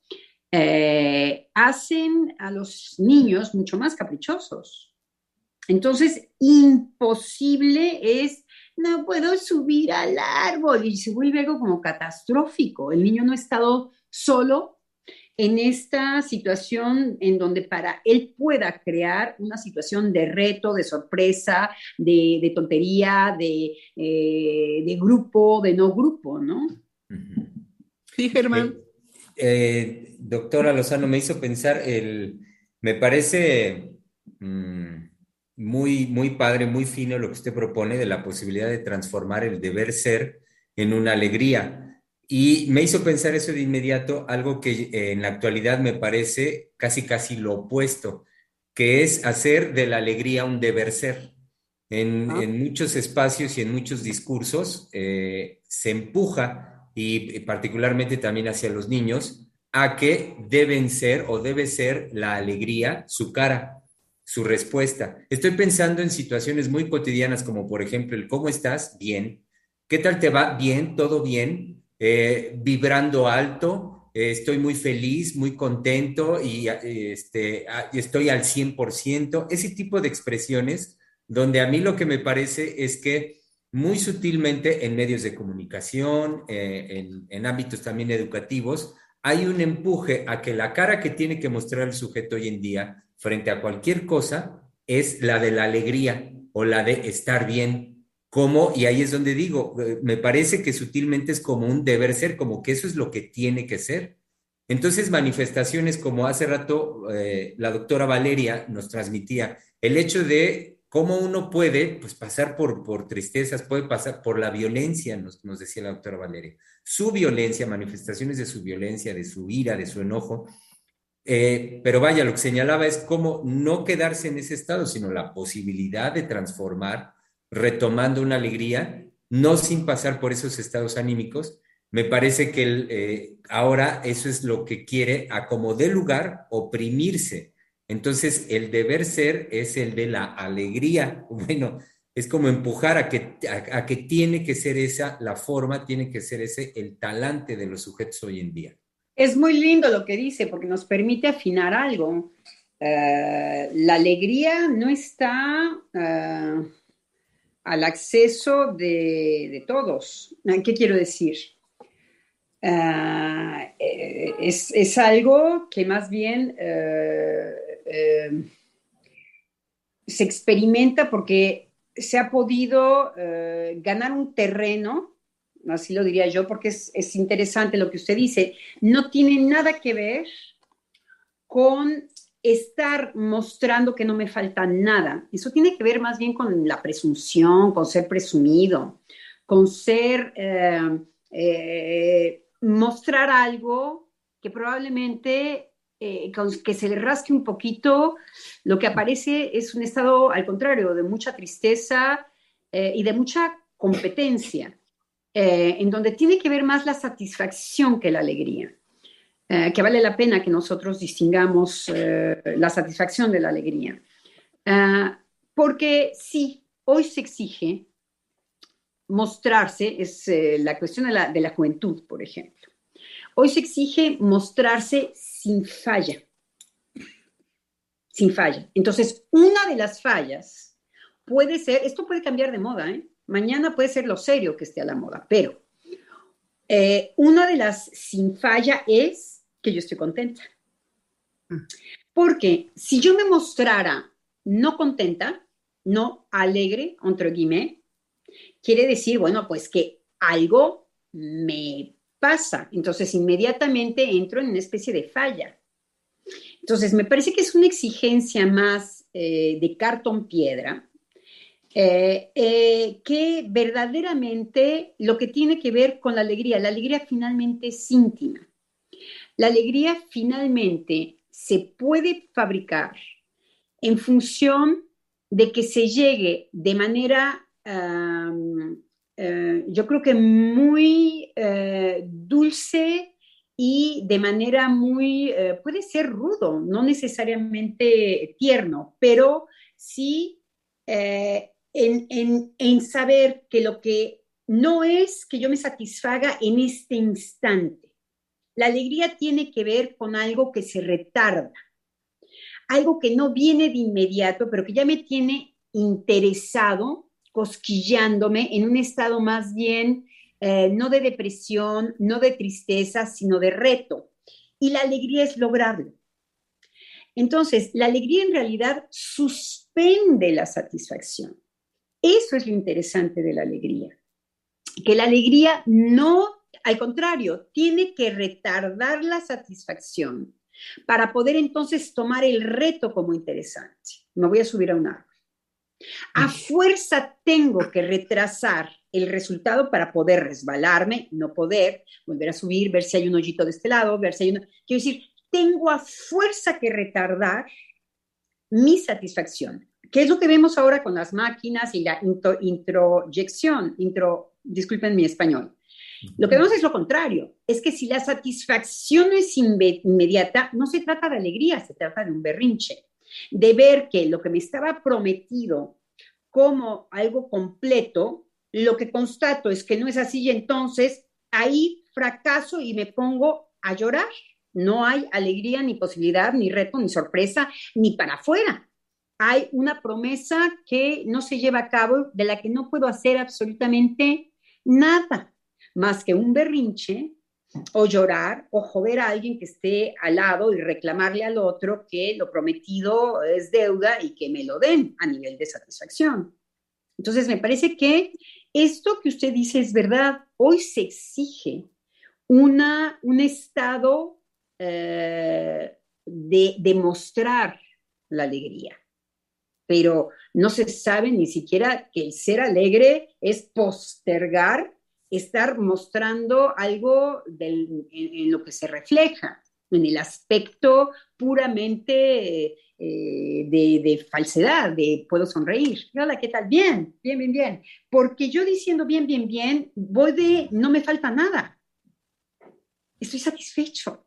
eh, hacen a los niños mucho más caprichosos. Entonces, imposible es, no puedo subir al árbol, y se vuelve algo como catastrófico. El niño no ha estado solo en esta situación en donde para él pueda crear una situación de reto, de sorpresa, de, de tontería, de, eh, de grupo, de no grupo, ¿no? Sí, Germán. Eh, eh, doctora Lozano, me hizo pensar, el, me parece mmm, muy, muy padre, muy fino lo que usted propone de la posibilidad de transformar el deber ser en una alegría. Y me hizo pensar eso de inmediato, algo que eh, en la actualidad me parece casi casi lo opuesto, que es hacer de la alegría un deber ser. En, ¿No? en muchos espacios y en muchos discursos eh, se empuja, y, y particularmente también hacia los niños, a que deben ser o debe ser la alegría su cara, su respuesta. Estoy pensando en situaciones muy cotidianas como por ejemplo el ¿cómo estás? Bien. ¿Qué tal te va? Bien, todo bien. Eh, vibrando alto, eh, estoy muy feliz, muy contento y eh, este, a, estoy al cien por ciento. Ese tipo de expresiones donde a mí lo que me parece es que muy sutilmente en medios de comunicación, eh, en, en ámbitos también educativos, hay un empuje a que la cara que tiene que mostrar el sujeto hoy en día frente a cualquier cosa es la de la alegría o la de estar bien. Como, y ahí es donde digo, me parece que sutilmente es como un deber ser, como que eso es lo que tiene que ser. Entonces, manifestaciones como hace rato eh, la doctora Valeria nos transmitía, el hecho de cómo uno puede pues, pasar por, por tristezas, puede pasar por la violencia, nos, nos decía la doctora Valeria, su violencia, manifestaciones de su violencia, de su ira, de su enojo. Eh, pero vaya, lo que señalaba es cómo no quedarse en ese estado, sino la posibilidad de transformar retomando una alegría, no sin pasar por esos estados anímicos. Me parece que el, eh, ahora eso es lo que quiere, a como dé lugar, oprimirse. Entonces, el deber ser es el de la alegría. Bueno, es como empujar a que, a, a que tiene que ser esa la forma, tiene que ser ese el talante de los sujetos hoy en día. Es muy lindo lo que dice porque nos permite afinar algo. Uh, la alegría no está uh, al acceso de, de todos. ¿Qué quiero decir? Uh, es, es algo que más bien uh, uh, se experimenta porque se ha podido uh, ganar un terreno, así lo diría yo, porque es, es interesante lo que usted dice, no tiene nada que ver con estar mostrando que no me falta nada. Eso tiene que ver más bien con la presunción, con ser presumido, con ser, eh, eh, mostrar algo que probablemente, eh, con que se le rasque un poquito, lo que aparece es un estado, al contrario, de mucha tristeza eh, y de mucha competencia. Eh, en donde tiene que ver más la satisfacción que la alegría, eh, que vale la pena que nosotros distingamos eh, la satisfacción de la alegría. Eh, porque sí, hoy se exige mostrarse, es eh, la cuestión de la, de la juventud, por ejemplo. Hoy se exige mostrarse sin falla, sin falla. Entonces, una de las fallas puede ser, esto puede cambiar de moda, ¿eh? Mañana puede ser lo serio que esté a la moda, pero eh, una de las sin falla es que yo estoy contenta. Porque si yo me mostrara no contenta, no alegre, entre guillemets, quiere decir, bueno, pues que algo me pasa. Entonces, inmediatamente entro en una especie de falla. Entonces, me parece que es una exigencia más eh, de cartón piedra, eh, eh, que verdaderamente lo que tiene que ver con la alegría. La alegría finalmente es íntima. La alegría finalmente se puede fabricar en función de que se llegue de manera, um, uh, yo creo que muy uh, dulce y de manera muy, uh, puede ser rudo, no necesariamente tierno, pero sí uh, en, en, en saber que lo que no es que yo me satisfaga en este instante. La alegría tiene que ver con algo que se retarda, algo que no viene de inmediato, pero que ya me tiene interesado, cosquillándome en un estado más bien, eh, no de depresión, no de tristeza, sino de reto. Y la alegría es lograrlo. Entonces, la alegría en realidad suspende la satisfacción. Eso es lo interesante de la alegría. Que la alegría no, al contrario, tiene que retardar la satisfacción para poder entonces tomar el reto como interesante. Me voy a subir a un árbol. A fuerza tengo que retrasar el resultado para poder resbalarme, no poder, volver a subir, ver si hay un hoyito de este lado, ver si hay una... Quiero decir, tengo a fuerza que retardar mi satisfacción. ¿Qué es lo que vemos ahora con las máquinas y la intro, introyección? Intro, disculpen mi español. Lo que vemos es lo contrario, es que si la satisfacción es inmediata, no se trata de alegría, se trata de un berrinche, de ver que lo que me estaba prometido como algo completo, lo que constato es que no es así y entonces ahí fracaso y me pongo a llorar. No hay alegría, ni posibilidad, ni reto, ni sorpresa, ni para afuera. Hay una promesa que no se lleva a cabo, de la que no puedo hacer absolutamente nada, más que un berrinche, o llorar, o joder a alguien que esté al lado y reclamarle al otro que lo prometido es deuda y que me lo den a nivel de satisfacción. Entonces, me parece que esto que usted dice es verdad. Hoy se exige una, un estado eh, de demostrar la alegría, pero no se sabe ni siquiera que el ser alegre es postergar estar mostrando algo del, en, en lo que se refleja, en el aspecto puramente eh, de, de falsedad, de puedo sonreír. Hola, ¿qué tal? Bien, bien, bien, bien. Porque yo diciendo bien, bien, bien, voy de no me falta nada. Estoy satisfecho.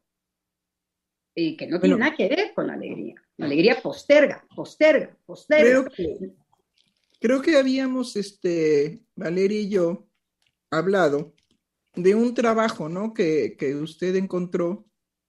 Eh, que no tiene bueno, nada que ver con la alegría. La alegría posterga, posterga, posterga. Creo que, creo que habíamos, este, Valeria y yo, hablado de un trabajo, ¿no? Que, que usted encontró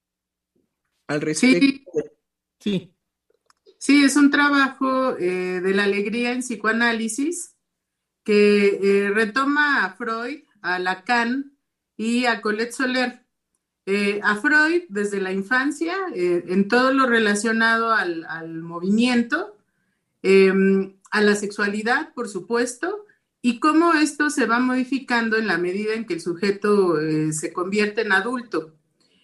al respecto. Sí, sí. sí es un trabajo eh, de la alegría en psicoanálisis que eh, retoma a Freud, a Lacan y a Colette Soler. Eh, a Freud desde la infancia, eh, en todo lo relacionado al, al movimiento, eh, a la sexualidad, por supuesto, y cómo esto se va modificando en la medida en que el sujeto eh, se convierte en adulto.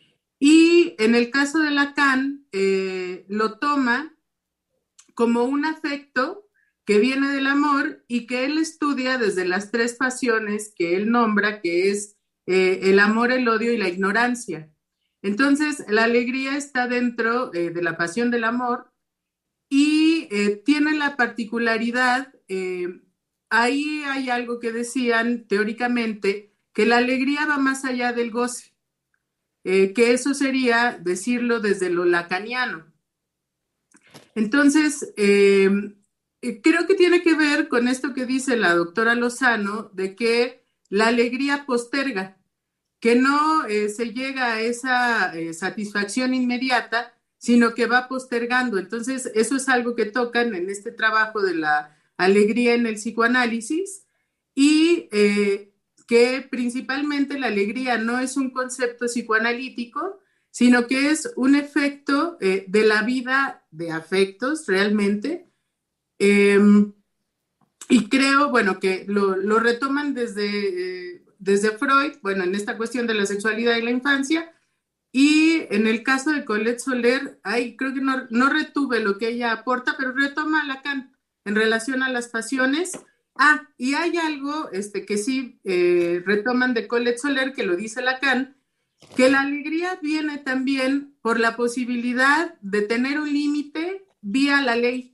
Y en el caso de Lacan, eh, lo toma como un afecto que viene del amor y que él estudia desde las tres pasiones que él nombra, que es eh, el amor, el odio y la ignorancia. Entonces, la alegría está dentro eh, de la pasión del amor y eh, tiene la particularidad, eh, ahí hay algo que decían teóricamente, que la alegría va más allá del goce, eh, que eso sería decirlo desde lo lacaniano. Entonces, eh, creo que tiene que ver con esto que dice la doctora Lozano, de que la alegría posterga, que no eh, se llega a esa eh, satisfacción inmediata, sino que va postergando. Entonces, eso es algo que tocan en este trabajo de la alegría en el psicoanálisis y eh, que principalmente la alegría no es un concepto psicoanalítico, sino que es un efecto eh, de la vida de afectos realmente. Eh, y creo, bueno, que lo, lo retoman desde, eh, desde Freud, bueno, en esta cuestión de la sexualidad y la infancia. Y en el caso de Colette Soler, ay, creo que no, no retuve lo que ella aporta, pero retoma a Lacan en relación a las pasiones. Ah, y hay algo este, que sí eh, retoman de Colette Soler, que lo dice Lacan, que la alegría viene también por la posibilidad de tener un límite vía la ley.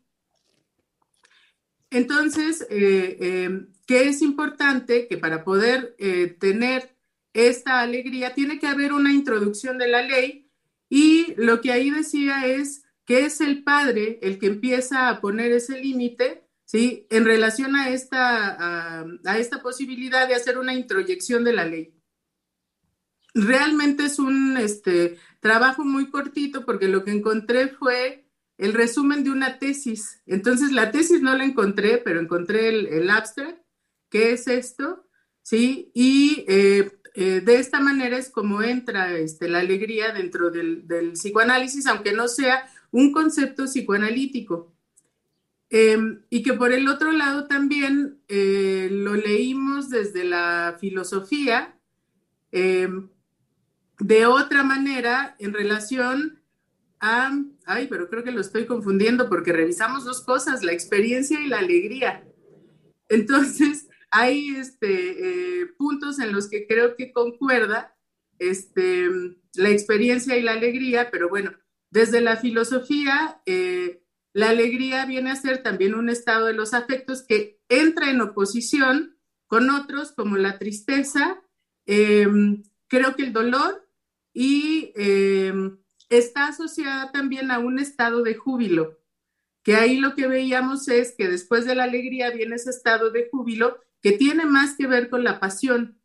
Entonces, eh, eh, que es importante que para poder eh, tener esta alegría tiene que haber una introducción de la ley, y lo que ahí decía es que es el padre el que empieza a poner ese límite, ¿sí? En relación a esta, a, a esta posibilidad de hacer una introyección de la ley. Realmente es un este, trabajo muy cortito, porque lo que encontré fue el resumen de una tesis. Entonces la tesis no la encontré, pero encontré el, el abstract, que es esto, ¿sí? Y eh, eh, de esta manera es como entra este, la alegría dentro del, del psicoanálisis, aunque no sea un concepto psicoanalítico. Eh, y que por el otro lado también eh, lo leímos desde la filosofía, eh, de otra manera en relación a, ay, pero creo que lo estoy confundiendo porque revisamos dos cosas, la experiencia y la alegría. Entonces, hay este, eh, puntos en los que creo que concuerda este, la experiencia y la alegría, pero bueno, desde la filosofía, eh, la alegría viene a ser también un estado de los afectos que entra en oposición con otros, como la tristeza, eh, creo que el dolor, y eh, está asociada también a un estado de júbilo, que ahí lo que veíamos es que después de la alegría viene ese estado de júbilo que tiene más que ver con la pasión.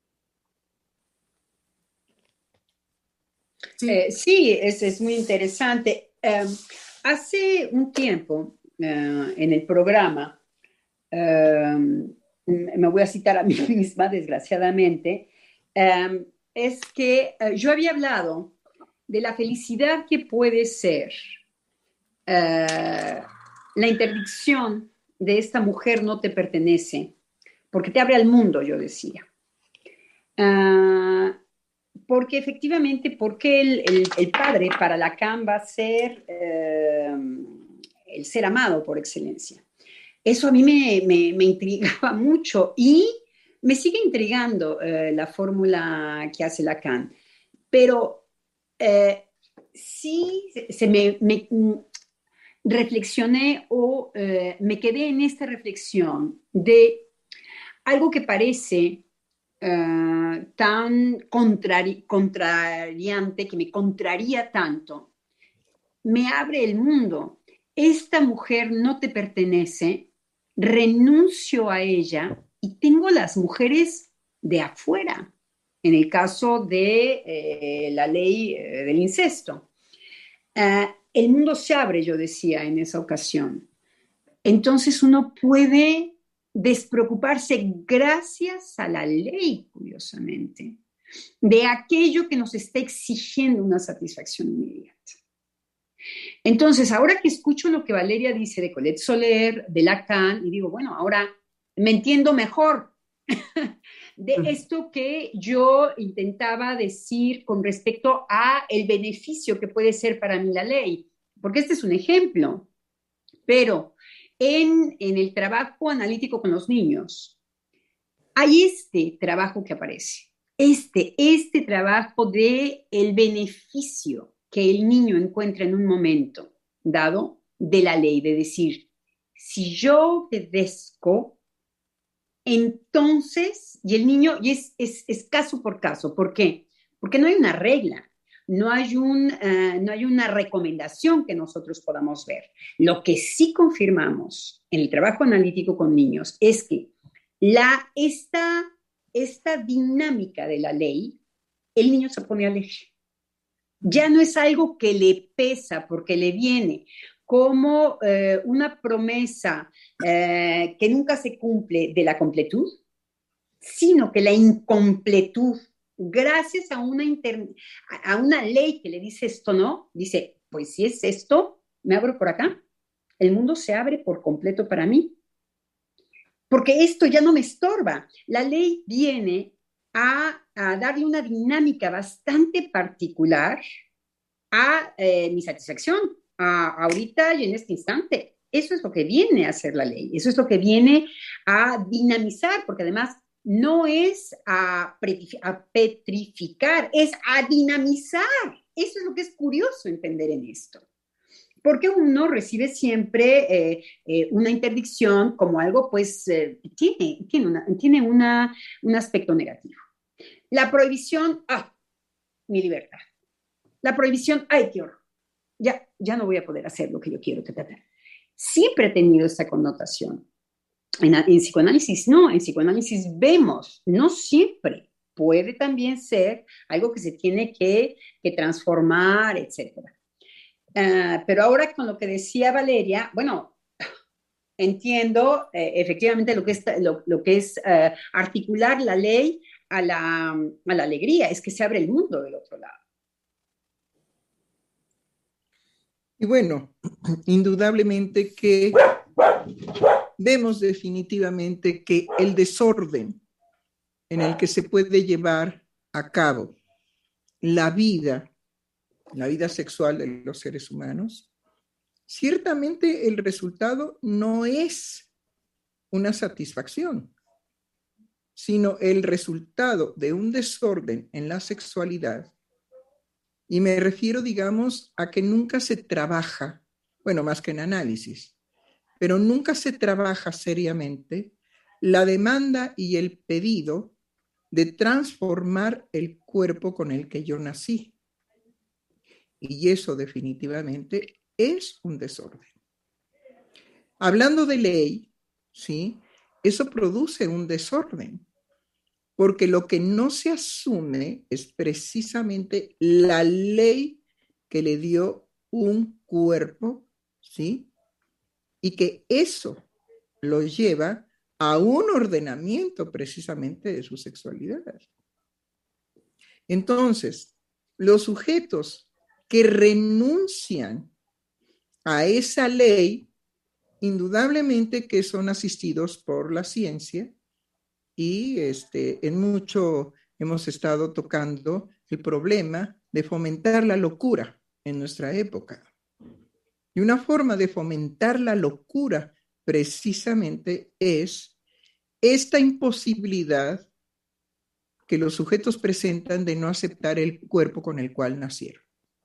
Sí, eh, sí es, es muy interesante. Um, hace un tiempo uh, en el programa, um, me voy a citar a mí misma, desgraciadamente, um, es que uh, yo había hablado de la felicidad que puede ser uh, la interdicción de esta mujer no te pertenece, porque te abre al mundo, yo decía. Uh, porque efectivamente, porque el, el, el padre para Lacan va a ser uh, el ser amado por excelencia. Eso a mí me, me, me intrigaba mucho y me sigue intrigando uh, la fórmula que hace Lacan, pero uh, sí se, se me, me reflexioné o uh, me quedé en esta reflexión de algo que parece uh, tan contrari contrariante, que me contraría tanto. Me abre el mundo. Esta mujer no te pertenece, renuncio a ella y tengo las mujeres de afuera, en el caso de eh, la ley eh, del incesto. Uh, el mundo se abre, yo decía en esa ocasión. Entonces uno puede despreocuparse gracias a la ley, curiosamente, de aquello que nos está exigiendo una satisfacción inmediata. Entonces, ahora que escucho lo que Valeria dice de Colette Soler, de Lacan, y digo, bueno, ahora me entiendo mejor de esto que yo intentaba decir con respecto a el beneficio que puede ser para mí la ley, porque este es un ejemplo, pero en, en el trabajo analítico con los niños hay este trabajo que aparece, este, este trabajo de el beneficio que el niño encuentra en un momento dado de la ley, de decir, si yo obedezco, entonces, y el niño, y es, es, es caso por caso, ¿por qué? Porque no hay una regla, no hay, un, uh, no hay una recomendación que nosotros podamos ver. Lo que sí confirmamos en el trabajo analítico con niños es que la, esta, esta dinámica de la ley, el niño se pone alegre. Ya no es algo que le pesa porque le viene como eh, una promesa eh, que nunca se cumple de la completud, sino que la incompletud gracias a una, inter, a una ley que le dice esto, ¿no? Dice, pues si es esto, me abro por acá, el mundo se abre por completo para mí. Porque esto ya no me estorba. La ley viene a, a darle una dinámica bastante particular a eh, mi satisfacción, a, ahorita y en este instante. Eso es lo que viene a hacer la ley, eso es lo que viene a dinamizar, porque además no es a, a petrificar, es a dinamizar. Eso es lo que es curioso entender en esto. Porque uno recibe siempre eh, eh, una interdicción como algo, pues, eh, tiene, tiene, una, tiene una, un aspecto negativo. La prohibición, ah, mi libertad. La prohibición, ay, qué horror. Ya, ya no voy a poder hacer lo que yo quiero. Tata. Siempre ha tenido esta connotación. En, en psicoanálisis no, en psicoanálisis vemos, no siempre. Puede también ser algo que se tiene que, que transformar, etcétera. Uh, pero ahora con lo que decía Valeria, bueno, entiendo eh, efectivamente lo que es, lo, lo que es uh, articular la ley a la, a la alegría, es que se abre el mundo del otro lado. Y bueno, indudablemente que vemos definitivamente que el desorden en el que se puede llevar a cabo la vida, la vida sexual de los seres humanos, ciertamente el resultado no es una satisfacción, sino el resultado de un desorden en la sexualidad. Y me refiero, digamos, a que nunca se trabaja, bueno, más que en análisis, pero nunca se trabaja seriamente la demanda y el pedido de transformar el cuerpo con el que yo nací. Y eso definitivamente es un desorden. Hablando de ley, ¿sí? Eso produce un desorden, porque lo que no se asume es precisamente la ley que le dio un cuerpo, ¿sí? Y que eso lo lleva a un ordenamiento precisamente de su sexualidad. Entonces, los sujetos que renuncian a esa ley, indudablemente que son asistidos por la ciencia y este, en mucho hemos estado tocando el problema de fomentar la locura en nuestra época. Y una forma de fomentar la locura precisamente es esta imposibilidad que los sujetos presentan de no aceptar el cuerpo con el cual nacieron.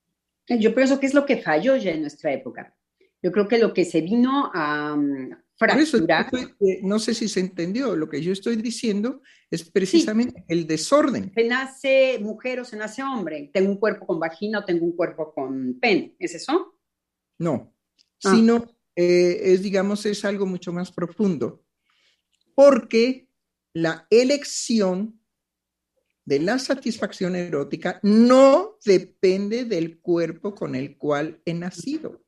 Yo pienso que es lo que falló ya en nuestra época. Yo creo que lo que se vino a um, fracturar... Por eso, estoy, no sé si se entendió, lo que yo estoy diciendo es precisamente sí, el desorden. Se nace mujer o se nace hombre, tengo un cuerpo con vagina o tengo un cuerpo con pene, ¿es eso? No, ah. sino eh, es, digamos, es algo mucho más profundo, porque la elección de la satisfacción erótica no depende del cuerpo con el cual he nacido.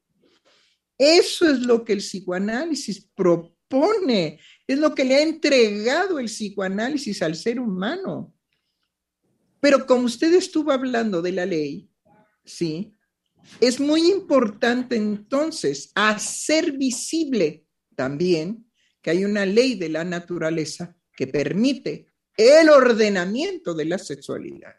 Eso es lo que el psicoanálisis propone, es lo que le ha entregado el psicoanálisis al ser humano. Pero como usted estuvo hablando de la ley, ¿sí? Es muy importante entonces hacer visible también que hay una ley de la naturaleza que permite el ordenamiento de la sexualidad,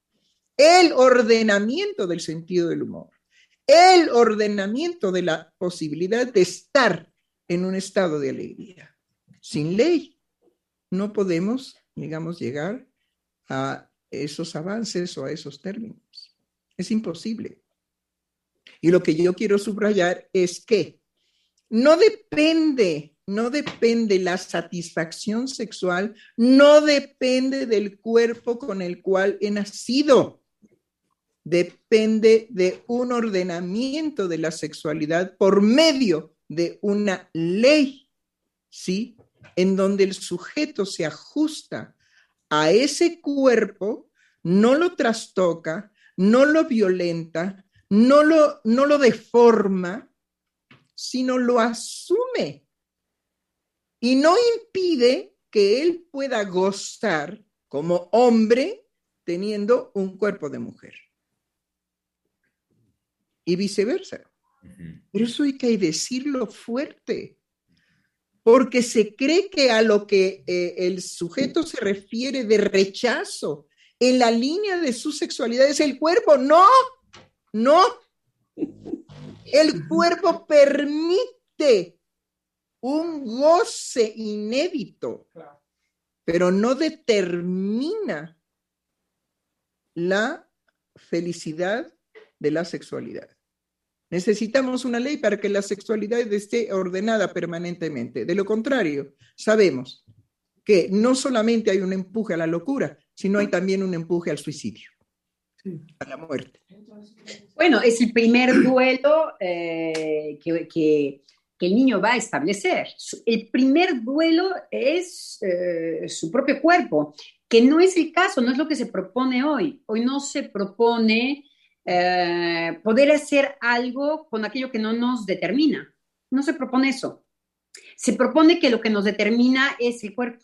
el ordenamiento del sentido del humor, el ordenamiento de la posibilidad de estar en un estado de alegría. Sin ley no podemos, digamos, llegar a esos avances o a esos términos. Es imposible. Y lo que yo quiero subrayar es que no depende, no depende la satisfacción sexual, no depende del cuerpo con el cual he nacido. Depende de un ordenamiento de la sexualidad por medio de una ley, ¿sí? En donde el sujeto se ajusta a ese cuerpo, no lo trastoca, no lo violenta, no lo, no lo deforma, sino lo asume y no impide que él pueda gozar como hombre teniendo un cuerpo de mujer. Y viceversa. Uh-huh. Pero eso hay que decirlo fuerte, porque se cree que a lo que eh, el sujeto se refiere de rechazo en la línea de su sexualidad es el cuerpo. No, no. El cuerpo permite un goce inédito, pero no determina la felicidad de la sexualidad. Necesitamos una ley para que la sexualidad esté ordenada permanentemente. De lo contrario, sabemos que no solamente hay un empuje a la locura, sino hay también un empuje al suicidio, sí, a la muerte. Bueno, es el primer duelo eh, que, que, que el niño va a establecer. El primer duelo es eh, su propio cuerpo, que no es el caso, no es lo que se propone hoy. Hoy no se propone eh, poder hacer algo con aquello que no nos determina. No se propone eso. Se propone que lo que nos determina es el cuerpo.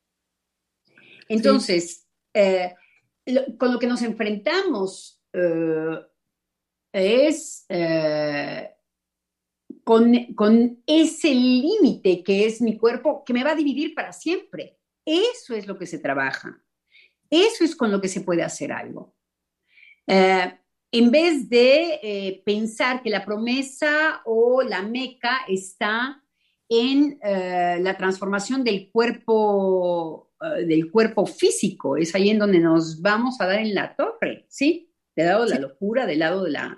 Entonces, sí. eh, lo, con lo que nos enfrentamos eh, es eh, con, con ese límite que es mi cuerpo, que me va a dividir para siempre. Eso es lo que se trabaja. Eso es con lo que se puede hacer algo. Eh, en vez de eh, pensar que la promesa o la meca está en eh, la transformación del cuerpo, uh, del cuerpo físico, es ahí en donde nos vamos a dar en la torre, ¿sí? Del lado de la locura, del lado de la...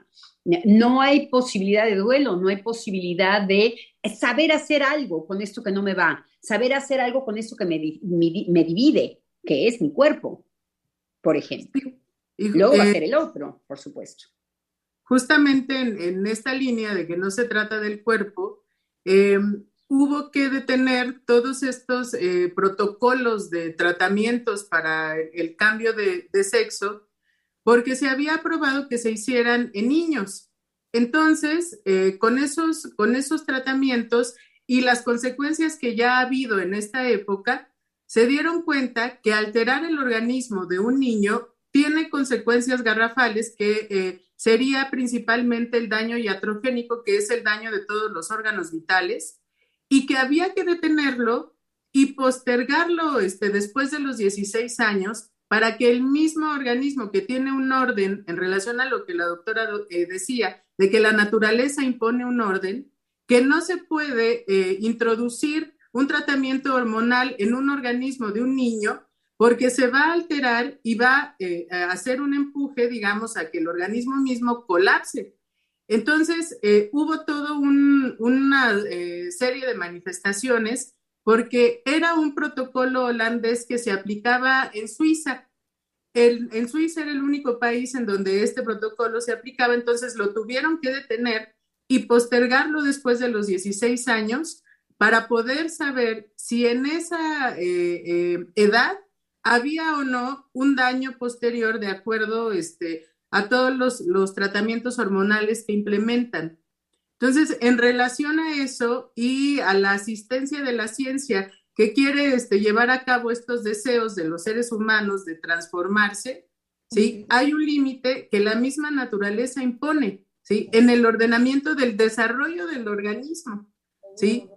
No hay posibilidad de duelo, no hay posibilidad de saber hacer algo con esto que no me va, saber hacer algo con esto que me, me, me divide, que es mi cuerpo, por ejemplo. Y luego eh, va a ser el otro, por supuesto. Justamente en, en esta línea de que no se trata del cuerpo, eh, hubo que detener todos estos eh, protocolos de tratamientos para el cambio de, de sexo, porque se había aprobado que se hicieran en niños. Entonces, eh, con, esos, con esos tratamientos y las consecuencias que ya ha habido en esta época, se dieron cuenta que alterar el organismo de un niño tiene consecuencias garrafales que eh, sería principalmente el daño iatrogénico, que es el daño de todos los órganos vitales, y que había que detenerlo y postergarlo este, después de los dieciséis años para que el mismo organismo que tiene un orden en relación a lo que la doctora eh, decía, de que la naturaleza impone un orden, que no se puede eh, introducir un tratamiento hormonal en un organismo de un niño porque se va a alterar y va eh, a hacer un empuje, digamos, a que el organismo mismo colapse. Entonces, eh, hubo todo un, una eh, serie de manifestaciones porque era un protocolo holandés que se aplicaba en Suiza. El, en Suiza era el único país en donde este protocolo se aplicaba, entonces lo tuvieron que detener y postergarlo después de los dieciséis años para poder saber si en esa eh, eh, edad había o no un daño posterior de acuerdo este, a todos los, los tratamientos hormonales que implementan. Entonces, en relación a eso y a la asistencia de la ciencia que quiere este, llevar a cabo estos deseos de los seres humanos de transformarse, ¿sí? Hay un límite que la misma naturaleza impone, ¿sí? En el ordenamiento del desarrollo del organismo, ¿sí?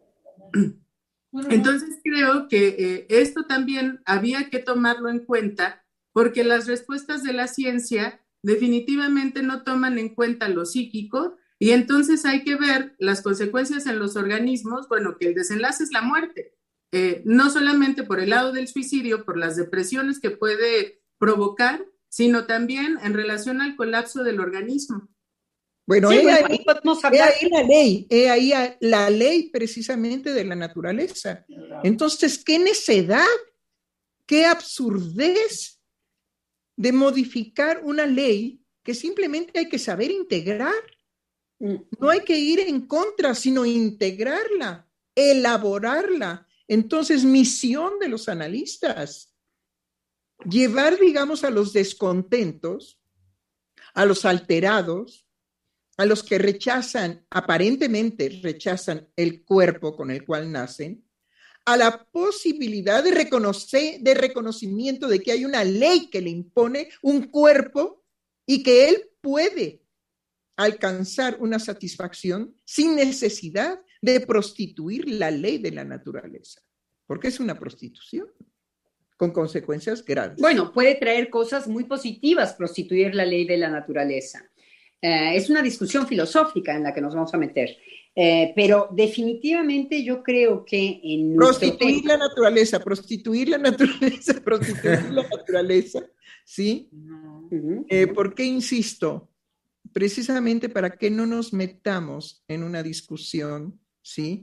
Entonces creo que eh, esto también había que tomarlo en cuenta porque las respuestas de la ciencia definitivamente no toman en cuenta lo psíquico y entonces hay que ver las consecuencias en los organismos, bueno, que el desenlace es la muerte, eh, no solamente por el lado del suicidio, por las depresiones que puede provocar, sino también en relación al colapso del organismo. Bueno, sí, he, bueno ahí, he ahí la ley, he ahí la ley precisamente de la naturaleza. Entonces, qué necedad, qué absurdez de modificar una ley que simplemente hay que saber integrar. No hay que ir en contra, sino integrarla, elaborarla. Entonces, misión de los analistas, llevar, digamos, a los descontentos, a los alterados, a los que rechazan, aparentemente rechazan el cuerpo con el cual nacen, a la posibilidad de, reconocer, de reconocimiento de que hay una ley que le impone un cuerpo y que él puede alcanzar una satisfacción sin necesidad de prostituir la ley de la naturaleza, porque es una prostitución con consecuencias graves. Bueno, puede traer cosas muy positivas prostituir la ley de la naturaleza. Eh, es una discusión filosófica en la que nos vamos a meter. Eh, pero definitivamente yo creo que en prostituir la naturaleza, prostituir la naturaleza, prostituir la naturaleza, ¿sí? Uh-huh. Eh, ¿Por qué insisto? Precisamente para que no nos metamos en una discusión, ¿sí?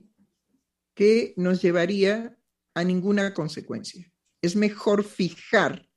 Que nos llevaría a ninguna consecuencia. Es mejor fijar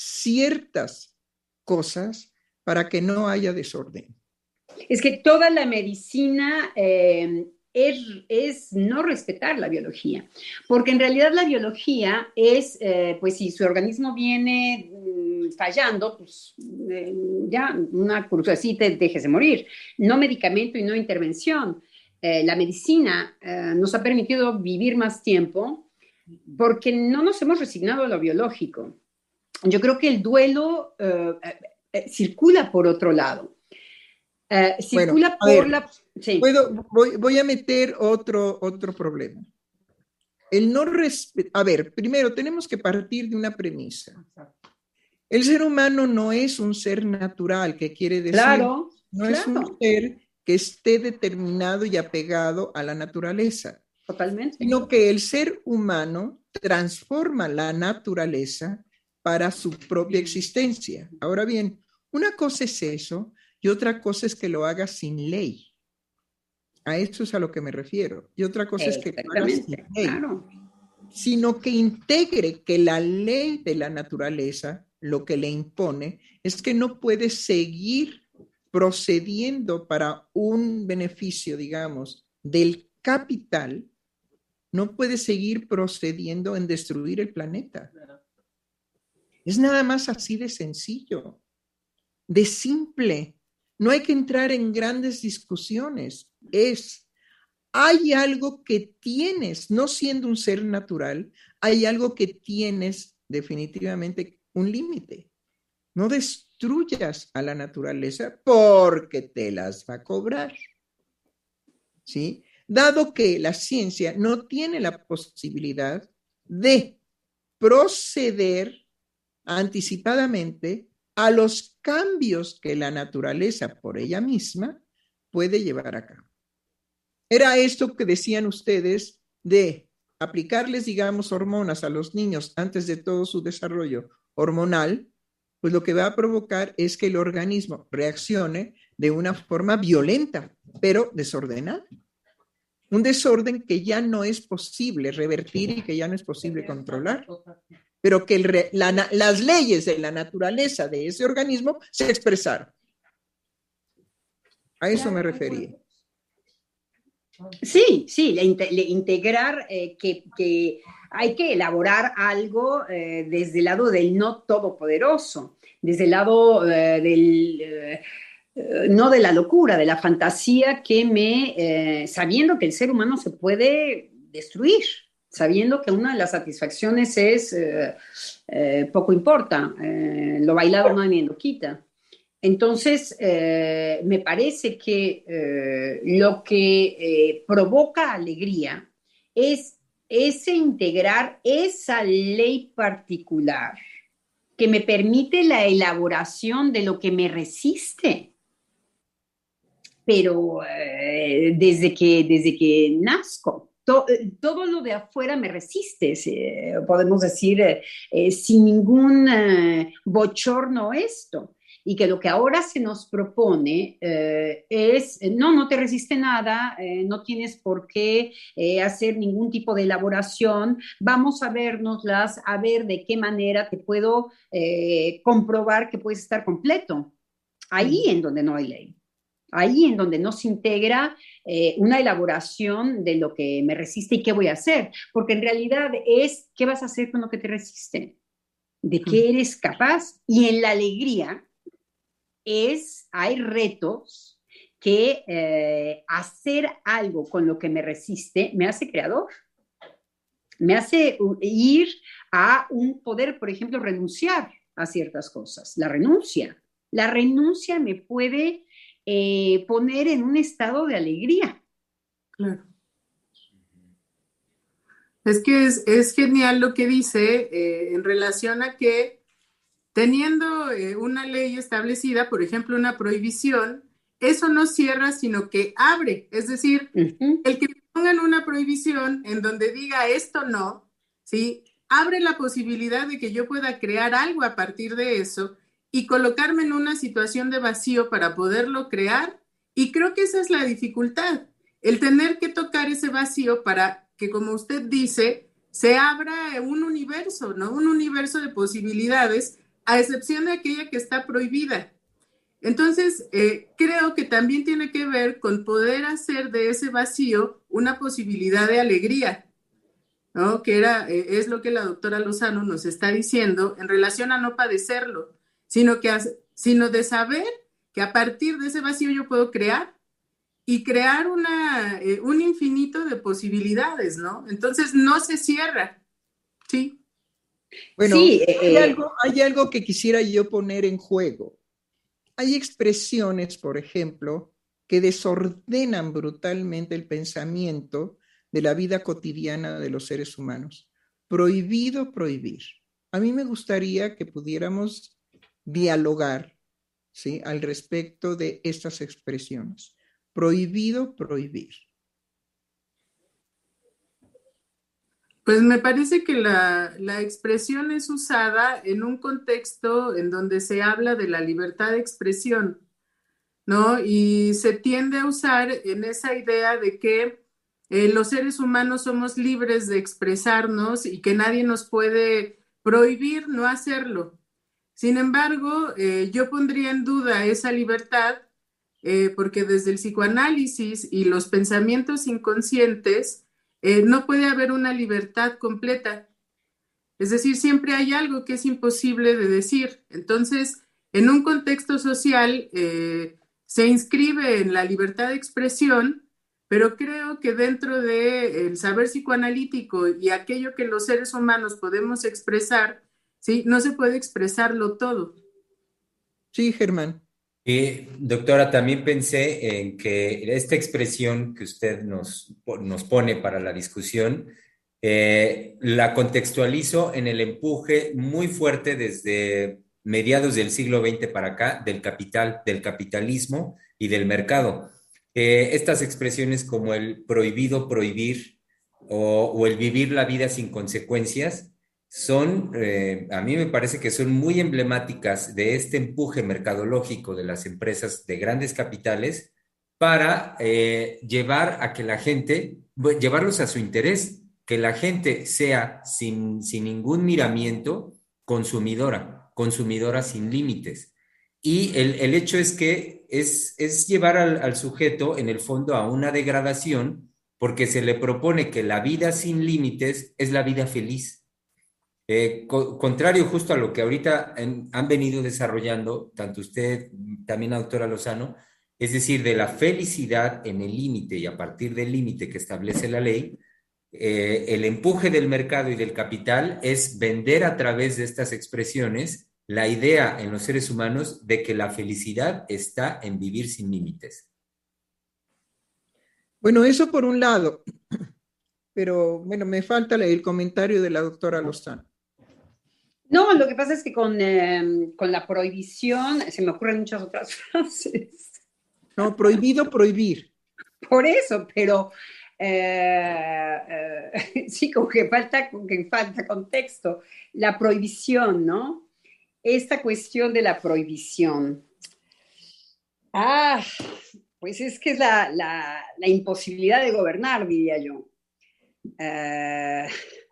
ciertas cosas para que no haya desorden. Es que toda la medicina eh, es, es no respetar la biología, porque en realidad la biología es, eh, pues si su organismo viene mm, fallando, pues eh, ya una crucecita, déjese morir, no medicamento y no intervención. Eh, la medicina eh, nos ha permitido vivir más tiempo porque no nos hemos resignado a lo biológico. Yo creo que el duelo eh, eh, circula por otro lado. Uh, circula bueno, por ver, la... Sí. Puedo, voy, voy a meter otro, otro problema. El no respeto... A ver, primero tenemos que partir de una premisa. El ser humano no es un ser natural, que quiere decir... Claro, no claro. es un ser que esté determinado y apegado a la naturaleza. Totalmente. Sino que el ser humano transforma la naturaleza para su propia existencia. Ahora bien, una cosa es eso... Y otra cosa es que lo haga sin ley. A eso es a lo que me refiero. Y otra cosa es que lo haga sin ley. Claro. Sino que integre que la ley de la naturaleza, lo que le impone, es que no puede seguir procediendo para un beneficio, digamos, del capital, no puede seguir procediendo en destruir el planeta. Es nada más así de sencillo, de simple. No hay que entrar en grandes discusiones. Es, hay algo que tienes, no siendo un ser natural, hay algo que tienes definitivamente un límite. No destruyas a la naturaleza porque te las va a cobrar. ¿Sí? Dado que la ciencia no tiene la posibilidad de proceder anticipadamente a los cambios que la naturaleza por ella misma puede llevar a cabo. Era esto que decían ustedes de aplicarles, digamos, hormonas a los niños antes de todo su desarrollo hormonal, pues lo que va a provocar es que el organismo reaccione de una forma violenta, pero desordenada. Un desorden que ya no es posible revertir y que ya no es posible controlar. Pero que el, la, las leyes de la naturaleza de ese organismo se expresaron. A eso me refería. Sí, sí, le, le integrar eh, que, que hay que elaborar algo eh, desde el lado del no todopoderoso, desde el lado eh, del... Eh, no de la locura, de la fantasía que me... Eh, sabiendo que el ser humano se puede destruir, sabiendo que una de las satisfacciones es eh, eh, poco importa, eh, lo bailado nadie lo quita. Entonces, eh, me parece que eh, lo que eh, provoca alegría es ese integrar esa ley particular que me permite la elaboración de lo que me resiste. Pero eh, desde, que, desde que nazco, to, todo lo de afuera me resiste, eh, podemos decir, eh, eh, sin ningún eh, bochorno esto. Y que lo que ahora se nos propone eh, es, no, no te resiste nada, eh, no tienes por qué eh, hacer ningún tipo de elaboración, vamos a vernoslas, a ver de qué manera te puedo eh, comprobar que puedes estar completo. Ahí en donde no hay ley. Ahí en donde no se integra eh, una elaboración de lo que me resiste y qué voy a hacer, porque en realidad es qué vas a hacer con lo que te resiste, de qué eres capaz, y en la alegría es, hay retos que eh, hacer algo con lo que me resiste me hace creador. me hace ir a un poder, por ejemplo, renunciar a ciertas cosas. La renuncia. La renuncia me puede eh, poner en un estado de alegría. Claro. Es que es, es genial lo que dice eh, en relación a que teniendo eh, una ley establecida, por ejemplo, una prohibición, eso no cierra, sino que abre. Es decir, Uh-huh. el que pongan una prohibición en donde diga esto no, ¿sí? Abre la posibilidad de que yo pueda crear algo a partir de eso y colocarme en una situación de vacío para poderlo crear. Y creo que esa es la dificultad, el tener que tocar ese vacío para que, como usted dice, se abra un universo, ¿no? Un universo de posibilidades, a excepción de aquella que está prohibida. Entonces, eh, creo que también tiene que ver con poder hacer de ese vacío una posibilidad de alegría, ¿no? Que era, eh, es lo que la doctora Lozano nos está diciendo en relación a no padecerlo, sino, que, sino de saber que a partir de ese vacío yo puedo crear y crear una, eh, un infinito de posibilidades, ¿no? Entonces, no se cierra, ¿sí? Bueno, Sí, hay eh, algo, hay algo que quisiera yo poner en juego. Hay expresiones, por ejemplo, que desordenan brutalmente el pensamiento de la vida cotidiana de los seres humanos. Prohibido prohibir. A mí me gustaría que pudiéramos dialogar, ¿sí?, al respecto de estas expresiones. Prohibido prohibir. Pues me parece que la, la expresión es usada en un contexto en donde se habla de la libertad de expresión, ¿no? Y se tiende a usar en esa idea de que eh, los seres humanos somos libres de expresarnos y que nadie nos puede prohibir no hacerlo. Sin embargo, eh, yo pondría en duda esa libertad eh, porque desde el psicoanálisis y los pensamientos inconscientes eh, no puede haber una libertad completa. Es decir, siempre hay algo que es imposible de decir. Entonces, en un contexto social, eh, se inscribe en la libertad de expresión, pero creo que dentro del saber psicoanalítico y aquello que los seres humanos podemos expresar, ¿sí? No se puede expresarlo todo. Sí, Germán. Y doctora, también pensé en que esta expresión que usted nos, nos pone para la discusión, eh, la contextualizo en el empuje muy fuerte desde mediados del siglo veinte para acá del capital, del capitalismo y del mercado. Eh, estas expresiones como el prohibido prohibir o, o el vivir la vida sin consecuencias son, eh, a mí me parece que son muy emblemáticas de este empuje mercadológico de las empresas de grandes capitales para eh, llevar a que la gente, bueno, llevarlos a su interés, que la gente sea sin, sin ningún miramiento consumidora, consumidora sin límites. Y el, el hecho es que es, es llevar al, al sujeto en el fondo a una degradación porque se le propone que la vida sin límites es la vida feliz. Eh, co contrario justo a lo que ahorita en, han venido desarrollando, tanto usted, también la doctora Lozano, es decir, de la felicidad en el límite y a partir del límite que establece la ley, eh, el empuje del mercado y del capital es vender a través de estas expresiones la idea en los seres humanos de que la felicidad está en vivir sin límites. Bueno, eso por un lado, pero bueno, me falta el comentario de la doctora Lozano. No, lo que pasa es que con, eh, con la prohibición se me ocurren muchas otras frases. No, prohibido prohibir. Por eso, pero eh, eh, sí, como que falta, como que falta contexto. La prohibición, ¿no? Esta cuestión de la prohibición. Ah, pues es que es la, la, la imposibilidad de gobernar, diría yo. Eh,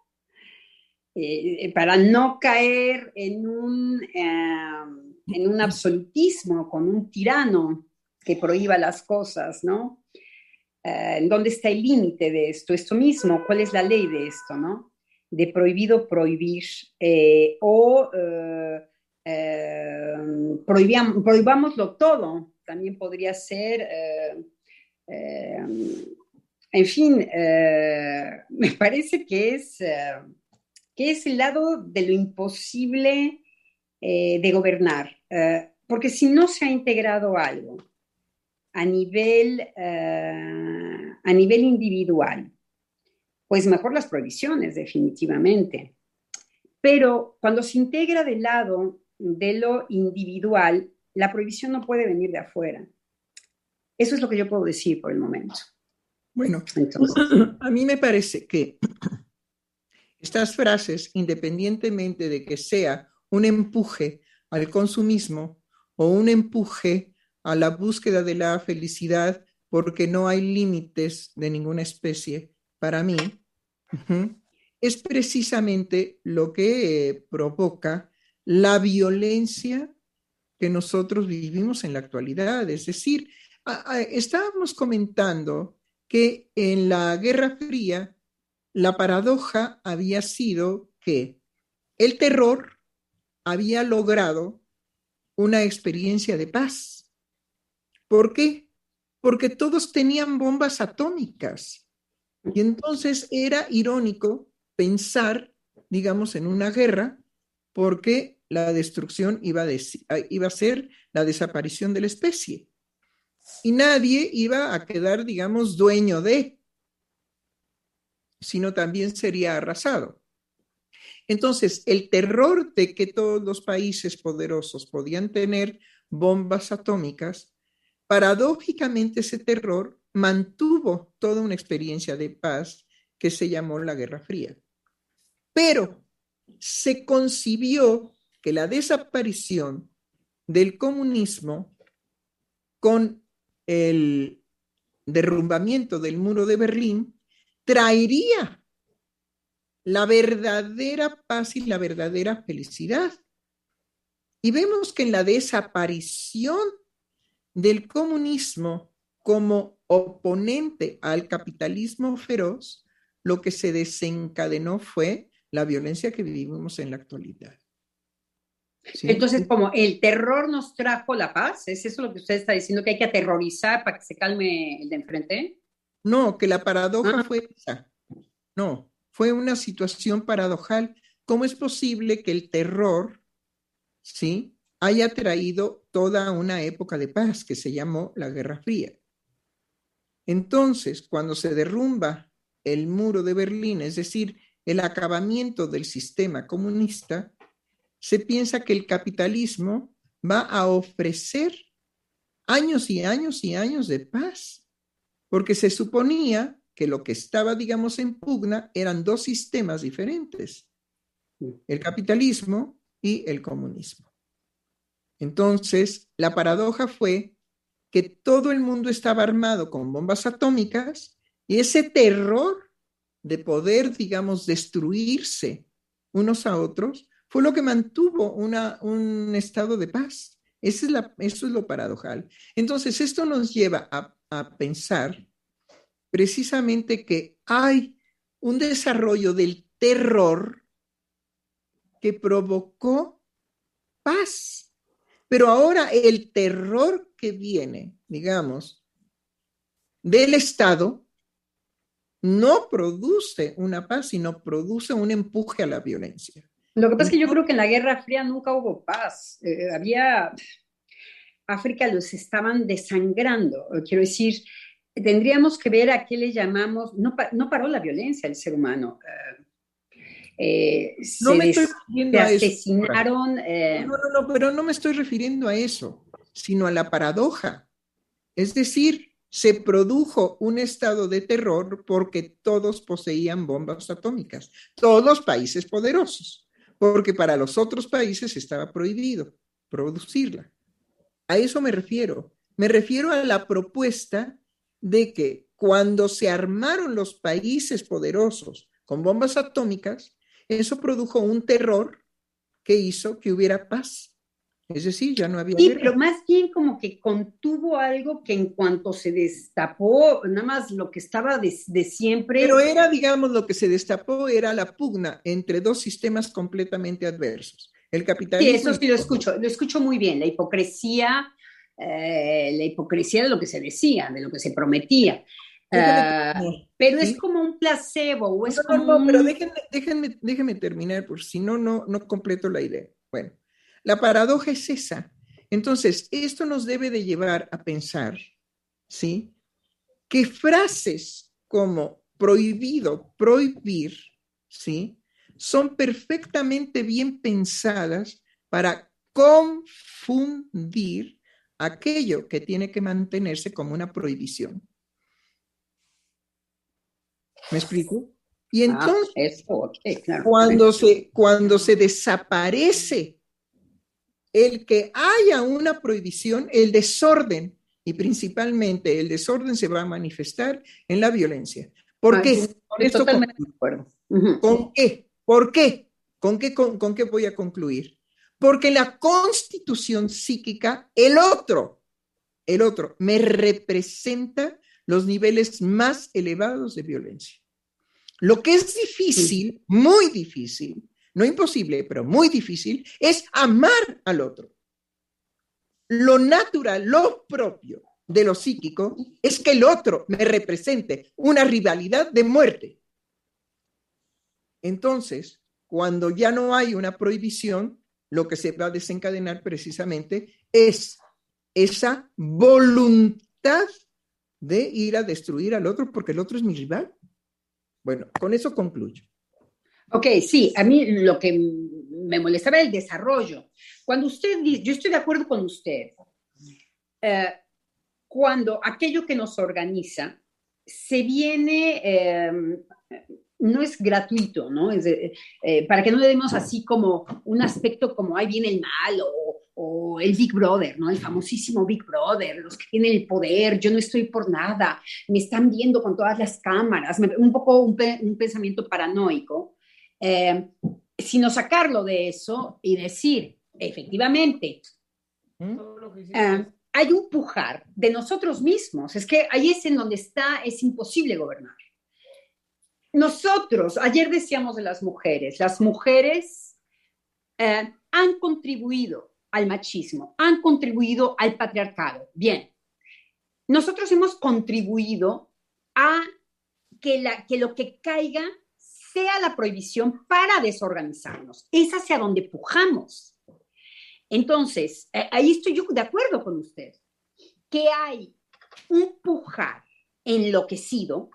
eh, para no caer en un, eh, en un absolutismo con un tirano que prohíba las cosas, ¿no? Eh, ¿Dónde está el límite de esto? Esto mismo, ¿cuál es la ley de esto, no? De prohibido prohibir eh, o eh, eh, prohibíamos, prohibámoslo todo. También podría ser eh, eh, En fin, eh, me parece que es, eh, que es el lado de lo imposible eh, de gobernar, eh, porque si no se ha integrado algo a nivel, eh, a nivel individual, pues mejor las prohibiciones, definitivamente. Pero cuando se integra del lado de lo individual, la prohibición no puede venir de afuera. Eso es lo que yo puedo decir por el momento. Bueno, Entonces, a mí me parece que estas frases, independientemente de que sea un empuje al consumismo o un empuje a la búsqueda de la felicidad porque no hay límites de ninguna especie, para mí, uh-huh, es precisamente lo que eh, provoca la violencia que nosotros vivimos en la actualidad. Es decir, a, a, estábamos comentando que en la Guerra Fría la paradoja había sido que el terror había logrado una experiencia de paz. ¿Por qué? Porque todos tenían bombas atómicas. Y entonces era irónico pensar, digamos, en una guerra, porque la destrucción iba a, des- iba a ser la desaparición de la especie. Y nadie iba a quedar, digamos, dueño de, sino también sería arrasado. Entonces, el terror de que todos los países poderosos podían tener bombas atómicas, paradójicamente ese terror mantuvo toda una experiencia de paz que se llamó la Guerra Fría. Pero se concibió que la desaparición del comunismo con el derrumbamiento del muro de Berlín traería la verdadera paz y la verdadera felicidad. Y vemos que en la desaparición del comunismo como oponente al capitalismo feroz, lo que se desencadenó fue la violencia que vivimos en la actualidad. ¿sí? Entonces, como el terror nos trajo la paz, ¿es eso lo que usted está diciendo, que hay que aterrorizar para que se calme el de enfrente? No, que la paradoja ah. fue esa. No, fue una situación paradojal. ¿Cómo es posible que el terror, ¿sí?, haya traído toda una época de paz que se llamó la Guerra Fría? Entonces, cuando se derrumba el muro de Berlín, es decir, el acabamiento del sistema comunista, se piensa que el capitalismo va a ofrecer años y años y años de paz, porque se suponía que lo que estaba, digamos, en pugna eran dos sistemas diferentes, el capitalismo y el comunismo. Entonces, la paradoja fue que todo el mundo estaba armado con bombas atómicas y ese terror de poder, digamos, destruirse unos a otros fue lo que mantuvo una, un estado de paz. Esa es la, eso es lo paradojal. Entonces, esto nos lleva a, a pensar precisamente que hay un desarrollo del terror que provocó paz. Pero ahora el terror que viene, digamos, del Estado no produce una paz, sino produce un empuje a la violencia. Lo que pasa es que yo creo que en la Guerra Fría nunca hubo paz. Eh, había... África los estaban desangrando. Quiero decir, tendríamos que ver a qué le llamamos... No, no paró la violencia del ser humano. Eh, no se me estoy des, refiriendo se a eso. asesinaron... Eh... No, no, no, pero no me estoy refiriendo a eso, sino a la paradoja. Es decir, se produjo un estado de terror porque todos poseían bombas atómicas, todos los países poderosos, porque para los otros países estaba prohibido producirla. A eso me refiero. Me refiero a la propuesta de que cuando se armaron los países poderosos con bombas atómicas, eso produjo un terror que hizo que hubiera paz. Es decir, ya no había Sí, guerra. pero más bien como que contuvo algo que en cuanto se destapó, nada más lo que estaba de, de siempre. Pero era, digamos, lo que se destapó era la pugna entre dos sistemas completamente adversos. El capitalismo... Sí, eso sí lo escucho, lo escucho muy bien, la hipocresía, eh, la hipocresía de lo que se decía, de lo que se prometía. Uh, pero ¿sí? Es como un placebo o es no, como no, no, pero un... déjenme, déjenme, déjenme terminar, por si no, no, no completo la idea. Bueno, la paradoja es esa. Entonces, esto nos debe de llevar a pensar, ¿sí? Que frases como prohibido, prohibir, ¿sí? Son perfectamente bien pensadas para confundir aquello que tiene que mantenerse como una prohibición. ¿Me explico? Y entonces, ah, eso, okay, claro. cuando, se, cuando se desaparece el que haya una prohibición, el desorden, y principalmente el desorden se va a manifestar en la violencia. ¿Por Ah, qué? estoy Con esto totalmente concluyo. de acuerdo. Uh-huh. ¿Con qué? ¿Por qué? ¿Con qué, con, con qué voy a concluir? Porque la constitución psíquica, el otro, el otro, me representa los niveles más elevados de violencia. Lo que es difícil, muy difícil, no imposible, pero muy difícil, es amar al otro. Lo natural, lo propio de lo psíquico es que el otro me represente una rivalidad de muerte. Entonces, cuando ya no hay una prohibición, lo que se va a desencadenar precisamente es esa voluntad de ir a destruir al otro porque el otro es mi rival. Bueno, con eso concluyo. Ok, sí, a mí lo que me molestaba era el desarrollo. Cuando usted dice, yo estoy de acuerdo con usted, eh, cuando aquello que nos organiza se viene, eh, no es gratuito, ¿no? Es de, eh, para que no le demos así como un aspecto como ahí viene el mal o, o el Big Brother, ¿no? El famosísimo Big Brother, los que tienen el poder, yo no estoy por nada, me están viendo con todas las cámaras, un poco un, pe un pensamiento paranoico, eh, sino sacarlo de eso y decir, efectivamente, ¿Mm? eh, hay un pujar de nosotros mismos, es que ahí es en donde está, es imposible gobernar. Nosotros, ayer decíamos de las mujeres, las mujeres eh, han contribuido al machismo, han contribuido al patriarcado. Bien, nosotros hemos contribuido a que, la, que lo que caiga sea la prohibición para desorganizarnos. Es hacia donde pujamos. Entonces, eh, ahí estoy yo de acuerdo con usted, que hay un pujar enloquecido.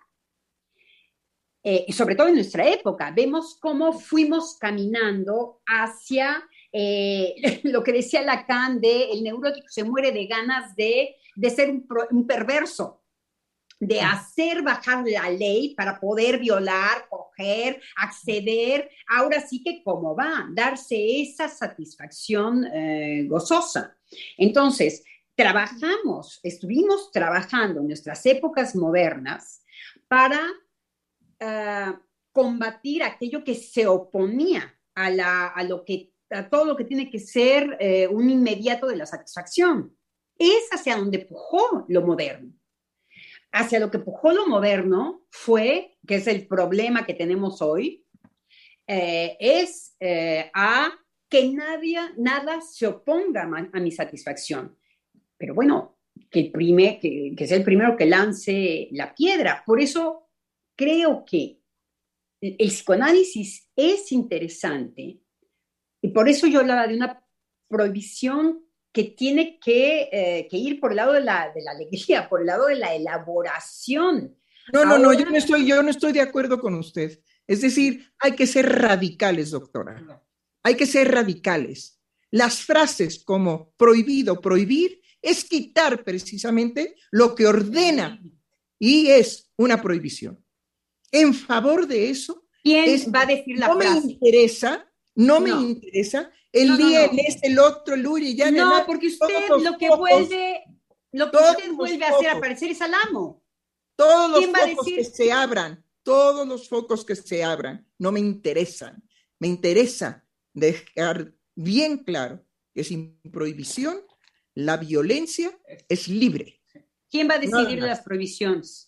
Eh, sobre todo en nuestra época, vemos cómo fuimos caminando hacia eh, lo que decía Lacan de el neurótico se muere de ganas de, de ser un, pro, un perverso, de hacer bajar la ley para poder violar, coger, acceder, ahora sí que cómo va, darse esa satisfacción eh, gozosa. Entonces, trabajamos, estuvimos trabajando en nuestras épocas modernas para Uh, combatir aquello que se oponía a, la, a, lo que, a todo lo que tiene que ser eh, un inmediato de la satisfacción. Es hacia donde pujó lo moderno. Hacia lo que pujó lo moderno fue, que es el problema que tenemos hoy, eh, es eh, a que nadie, nada se oponga a, a mi satisfacción. Pero bueno, que, el primer, que, que sea el primero que lance la piedra. Por eso creo que el psicoanálisis es interesante y por eso yo hablaba de una prohibición que tiene que, eh, que ir por el lado de la, de la alegría, por el lado de la elaboración. No, no, Ahora... no, yo no, estoy, yo no estoy de acuerdo con usted. Es decir, hay que ser radicales, doctora. Hay que ser radicales. Las frases como prohibido, prohibir, es quitar precisamente lo que ordena y es una prohibición. En favor de eso, ¿quién es, va a decir la no frase? me interesa, no, no me interesa el no, día, no, no. el este, el otro, el Uri, ya no, ganar, porque usted lo que focos, vuelve, lo que usted vuelve a hacer aparecer es al amo. Todos los focos que se abran, todos los focos que se abran, no me interesan. Me interesa dejar bien claro que sin prohibición, la violencia es libre. ¿Quién va a decidir las prohibiciones?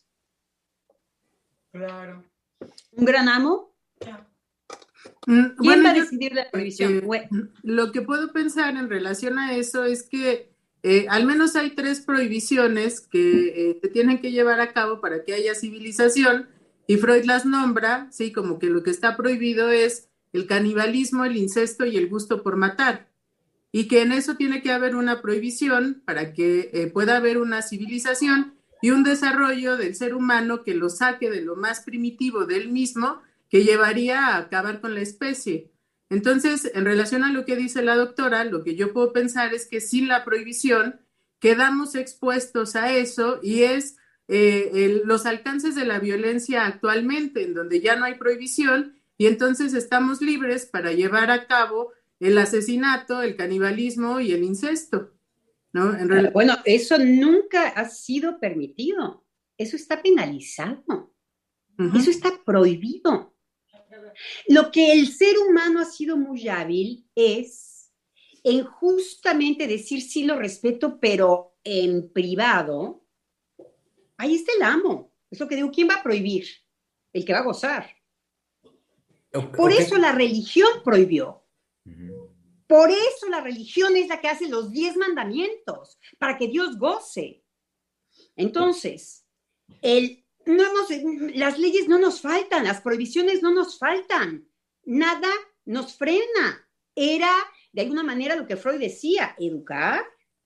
Claro. ¿Un gran amo? ¿Quién bueno, va a yo, decidir la prohibición? Eh, lo que puedo pensar en relación a eso es que eh, al menos hay tres prohibiciones que eh, te tienen que llevar a cabo para que haya civilización, y Freud las nombra, sí, como que lo que está prohibido es el canibalismo, el incesto y el gusto por matar, y que en eso tiene que haber una prohibición para que eh, pueda haber una civilización y un desarrollo del ser humano que lo saque de lo más primitivo de él mismo, que llevaría a acabar con la especie. Entonces, en relación a lo que dice la doctora, lo que yo puedo pensar es que sin la prohibición quedamos expuestos a eso, y es eh, el, los alcances de la violencia actualmente, en donde ya no hay prohibición, y entonces estamos libres para llevar a cabo el asesinato, el canibalismo y el incesto, ¿no? En real... Bueno, eso nunca ha sido permitido. Eso está penalizado. Uh-huh. Eso está prohibido. Lo que el ser humano ha sido muy hábil es en justamente decir sí lo respeto, pero en privado. Ahí está el amo. Es lo que digo, ¿quién va a prohibir? El que va a gozar. Okay. Por eso la religión prohibió. Por eso la religión es la que hace los diez mandamientos, para que Dios goce. Entonces, el, no nos, las leyes no nos faltan, las prohibiciones no nos faltan, nada nos frena. Era, de alguna manera, lo que Freud decía, educar.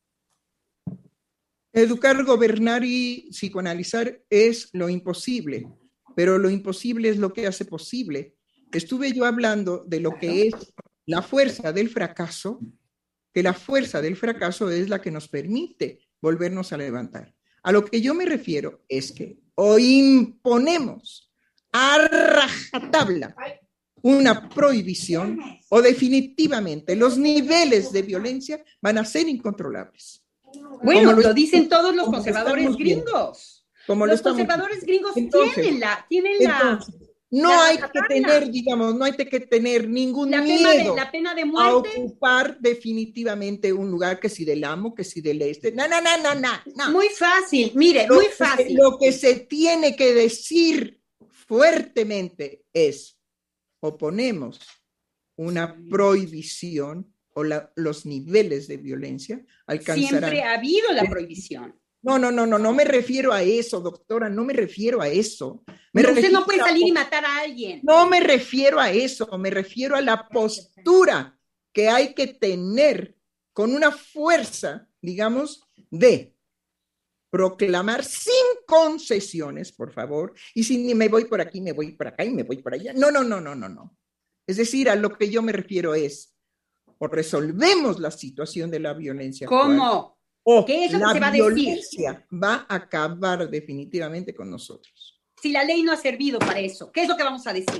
Educar, gobernar y psicoanalizar es lo imposible, pero lo imposible es lo que hace posible. Estuve yo hablando de lo que es la fuerza del fracaso, que la fuerza del fracaso es la que nos permite volvernos a levantar. A lo que yo me refiero es que o imponemos a rajatabla una prohibición, o definitivamente los niveles de violencia van a ser incontrolables. Bueno, lo, lo dicen todos los conservadores gringos. Como los conservadores gringos entonces, tienen la... Tienen entonces, la No la hay que tener, digamos, no hay que tener ningún la miedo pena de, la pena de muerte. a ocupar definitivamente un lugar, que si del amo, que si del este. No, no, no, no, no. Muy fácil, mire, lo muy que, fácil. Lo que se tiene que decir fuertemente es: o ponemos una prohibición o la, los niveles de violencia alcanzarán. Siempre ha habido la prohibición. No, no, no, no, no me refiero a eso, doctora, no me refiero a eso. Me no, usted no puede salir a, y matar a alguien. No me refiero a eso, me refiero a la postura que hay que tener con una fuerza, digamos, de proclamar sin concesiones, por favor, y si ni me voy por aquí, me voy por acá y me voy por allá. No, no, no, no, no, no. Es decir, a lo que yo me refiero es, o resolvemos la situación de la violencia ¿Cómo? actual, o ¿Qué es lo la que se va a violencia decir? va a acabar definitivamente con nosotros. Si la ley no ha servido para eso, ¿qué es lo que vamos a decir?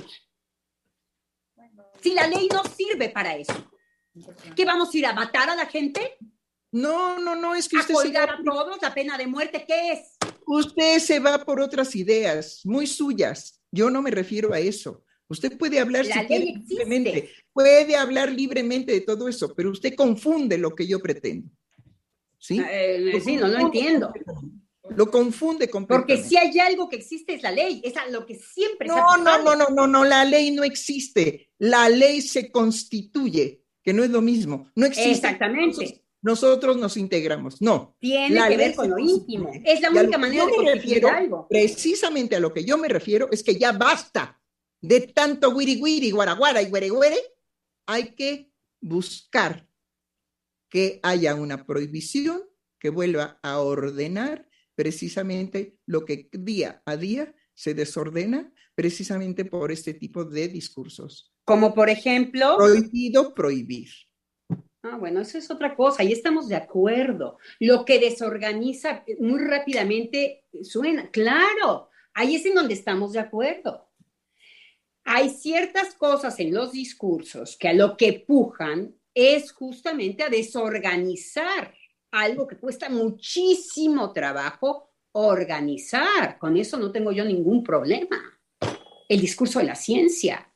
Si la ley no sirve para eso, ¿qué vamos a ir a matar a la gente? No, no, no, es que ¿A usted colgar se... a todos la pena de muerte? ¿Qué es? Usted se va por otras ideas muy suyas. Yo no me refiero a eso. Usted puede hablar la si ley quiere existe. libremente, puede hablar libremente de todo eso, pero usted confunde lo que yo pretendo. ¿Sí? Eh, sí, no lo entiendo. Lo confunde completamente. Porque si hay algo que existe es la ley, es a lo que siempre no, se ha no, no, no, no, no, la ley no existe. La ley se constituye, que no es lo mismo. No existe. Exactamente. Nosotros, nosotros nos integramos. No. Tiene la que ver con lo íntimo. Es la única manera de constituir algo. Precisamente a lo que yo me refiero es que ya basta de tanto wiri wiri, guaraguara y güere güere. Hay que buscar que haya una prohibición que vuelva a ordenar precisamente lo que día a día se desordena precisamente por este tipo de discursos. Como por ejemplo... Prohibido prohibir. Ah, bueno, eso es otra cosa, ahí estamos de acuerdo. Lo que desorganiza muy rápidamente suena, claro, ahí es en donde estamos de acuerdo. Hay ciertas cosas en los discursos que a lo que pujan es justamente a desorganizar algo que cuesta muchísimo trabajo organizar. Con eso no tengo yo ningún problema. El discurso de la ciencia,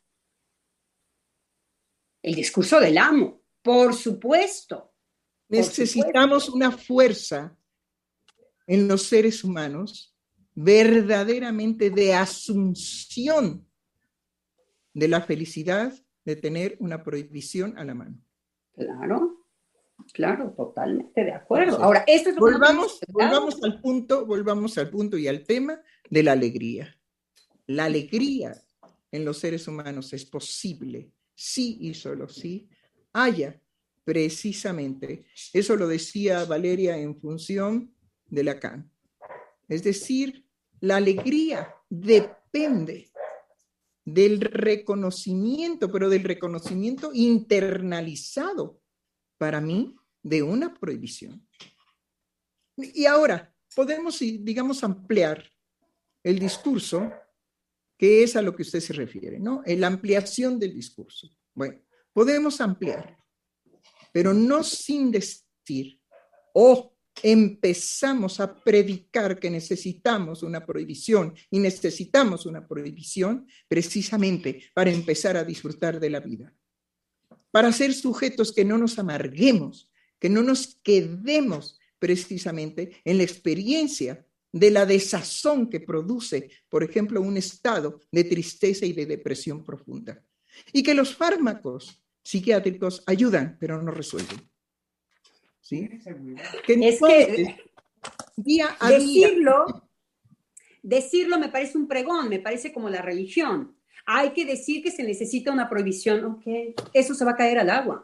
el discurso del amo, por supuesto. Por Necesitamos supuesto. una fuerza en los seres humanos verdaderamente de asunción de la felicidad de tener una prohibición a la mano. Claro. Claro, totalmente de acuerdo. Ahora, esto es lo que Volvamos, no tenemos volvamos al punto, volvamos al punto y al tema de la alegría. La alegría en los seres humanos es posible, sí y solo sí, haya precisamente, eso lo decía Valeria en función de Lacan. Es decir, la alegría depende del reconocimiento, pero del reconocimiento internalizado, para mí, de una prohibición. Y ahora, podemos, digamos, ampliar el discurso, que es a lo que usted se refiere, ¿no? La ampliación del discurso. Bueno, podemos ampliar, pero no sin decir, o empezamos a predicar que necesitamos una prohibición y necesitamos una prohibición precisamente para empezar a disfrutar de la vida, para ser sujetos que no nos amarguemos, que no nos quedemos precisamente en la experiencia de la desazón que produce, por ejemplo, un estado de tristeza y de depresión profunda. Y que los fármacos psiquiátricos ayudan, pero no resuelven. ¿Sí? Que entonces, es que día a decirlo, día, decirlo me parece un pregón, me parece como la religión. Hay que decir que se necesita una prohibición, ok, eso se va a caer al agua.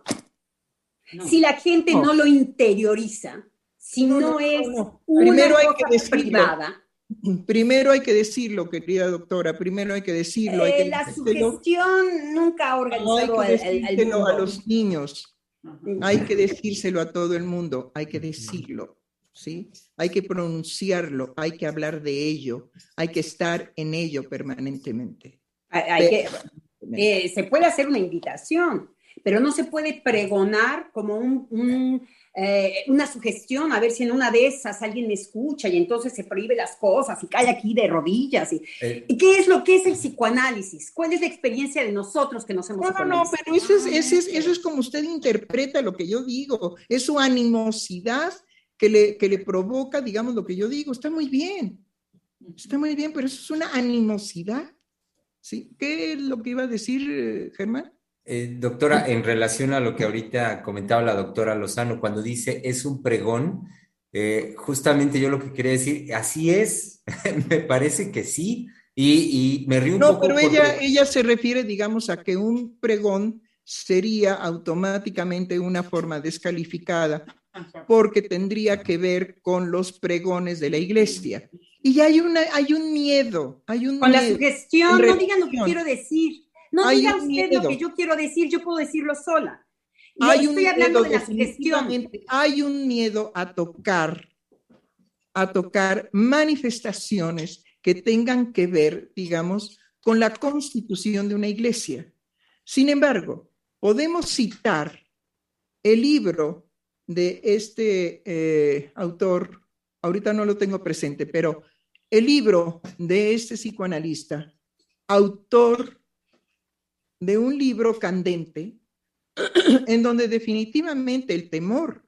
No. Si la gente no. no lo interioriza, si no, no, no es no, una primero cosa hay que decirlo. privada. Primero hay que decirlo, querida doctora, primero hay que decirlo. Eh, hay que la decírselo. Sugestión nunca ha organizado hay que el, el, el mundo. A los niños, uh-huh. Hay que decírselo a todo el mundo, hay que decirlo, ¿sí? Hay que pronunciarlo, hay que hablar de ello, hay que estar en ello permanentemente. Hay, hay que, eh, se puede hacer una invitación, pero no se puede pregonar como un, un, eh, una sugestión, a ver si en una de esas alguien me escucha y entonces se prohíbe las cosas y cae aquí de rodillas. Y, eh. ¿y qué es lo que es el psicoanálisis? ¿Cuál es la experiencia de nosotros que nos hemos No, no, no, pero eso es, eso, es, eso es como usted interpreta lo que yo digo, es su animosidad que le, que le provoca, digamos, lo que yo digo. Está muy bien, está muy bien, pero eso es una animosidad. ¿Sí? ¿Qué es lo que iba a decir, Germán? Eh, doctora, en relación a lo que ahorita comentaba la doctora Lozano, cuando dice es un pregón, eh, justamente yo lo que quería decir, así es, me parece que sí, y, y me río un no, poco. No, pero porque... ella, ella se refiere, digamos, a que un pregón sería automáticamente una forma descalificada porque tendría que ver con los pregones de la iglesia. Y hay, una, hay un miedo, hay un Con miedo. la sugestión, no digan lo que quiero decir. No hay diga usted lo que yo quiero decir, yo puedo decirlo sola. Y hay estoy un hablando miedo, de la sugestión. Hay un miedo a tocar, a tocar manifestaciones que tengan que ver, digamos, con la constitución de una iglesia. Sin embargo, podemos citar el libro de este eh, autor, ahorita no lo tengo presente, pero el libro de este psicoanalista, autor de un libro candente, en donde definitivamente el temor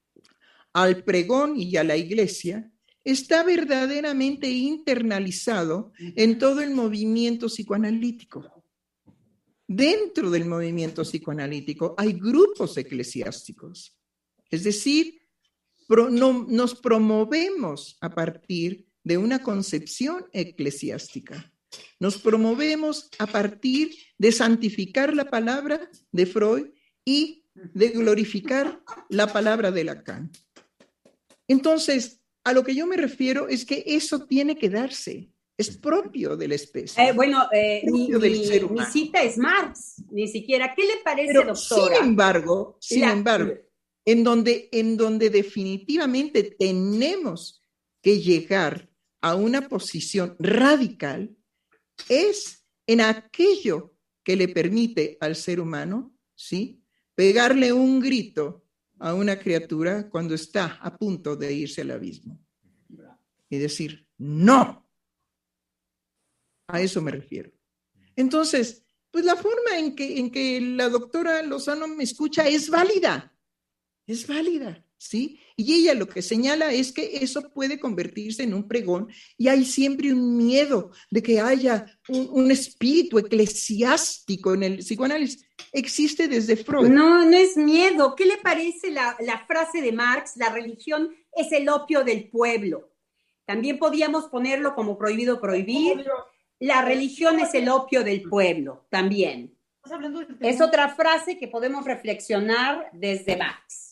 al pregón y a la iglesia está verdaderamente internalizado en todo el movimiento psicoanalítico. Dentro del movimiento psicoanalítico hay grupos eclesiásticos, es decir, pro, no, nos promovemos a partir de una concepción eclesiástica. Nos promovemos a partir de santificar la palabra de Freud y de glorificar la palabra de Lacan. Entonces, a lo que yo me refiero es que eso tiene que darse, es propio de la especie. Eh, bueno, eh, mi, mi, mi cita es Marx, ni siquiera. ¿Qué le parece, Pero, doctora? Sin embargo, sin la, embargo, en donde, en donde definitivamente tenemos que llegar a una posición radical es en aquello que le permite al ser humano, ¿sí?, pegarle un grito a una criatura cuando está a punto de irse al abismo y decir, ¡no! A eso me refiero. Entonces, pues la forma en que, en que la doctora Lozano me escucha es válida, es válida. ¿sí? Y ella lo que señala es que eso puede convertirse en un pregón y hay siempre un miedo de que haya un, un espíritu eclesiástico en el psicoanálisis. Existe desde Freud. No, no es miedo. ¿Qué le parece la, la frase de Marx? La religión es el opio del pueblo. También podíamos ponerlo como prohibido prohibir. La religión es el opio del pueblo, también. Es otra frase que podemos reflexionar desde Marx.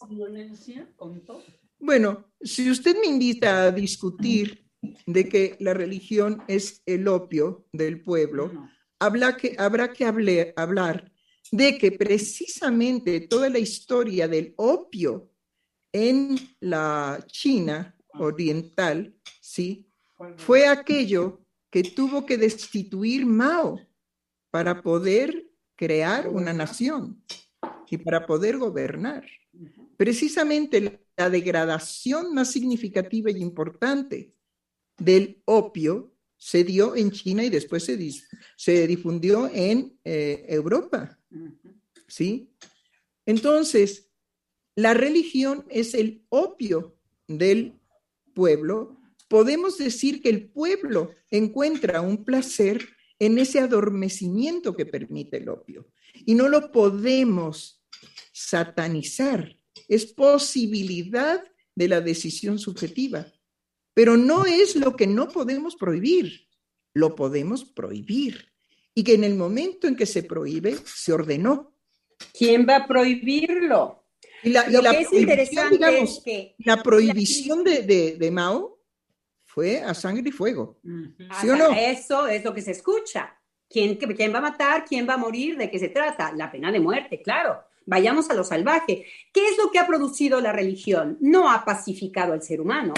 Bueno, si usted me invita a discutir de que la religión es el opio del pueblo, habrá que, habrá que hable, hablar de que precisamente toda la historia del opio en la China oriental, ¿sí?, fue aquello que tuvo que destituir Mao para poder crear una nación y para poder gobernar. Precisamente la degradación más significativa y importante del opio se dio en China y después se, se difundió en eh, Europa, ¿sí? Entonces, la religión es el opio del pueblo. Podemos decir que el pueblo encuentra un placer en ese adormecimiento que permite el opio. Y no lo podemos satanizar. Es posibilidad de la decisión subjetiva. Pero no es lo que no podemos prohibir. Lo podemos prohibir. Y que en el momento en que se prohíbe, se ordenó. ¿Quién va a prohibirlo? Y la, lo y la que es interesante digamos, es que... La prohibición la... de, de, de Mao fue a sangre y fuego. ¿Sí o no? Eso es lo que se escucha. ¿Quién, ¿Quién va a matar? ¿Quién va a morir? ¿De qué se trata? La pena de muerte, claro. Vayamos a lo salvaje. ¿Qué es lo que ha producido la religión? No ha pacificado al ser humano.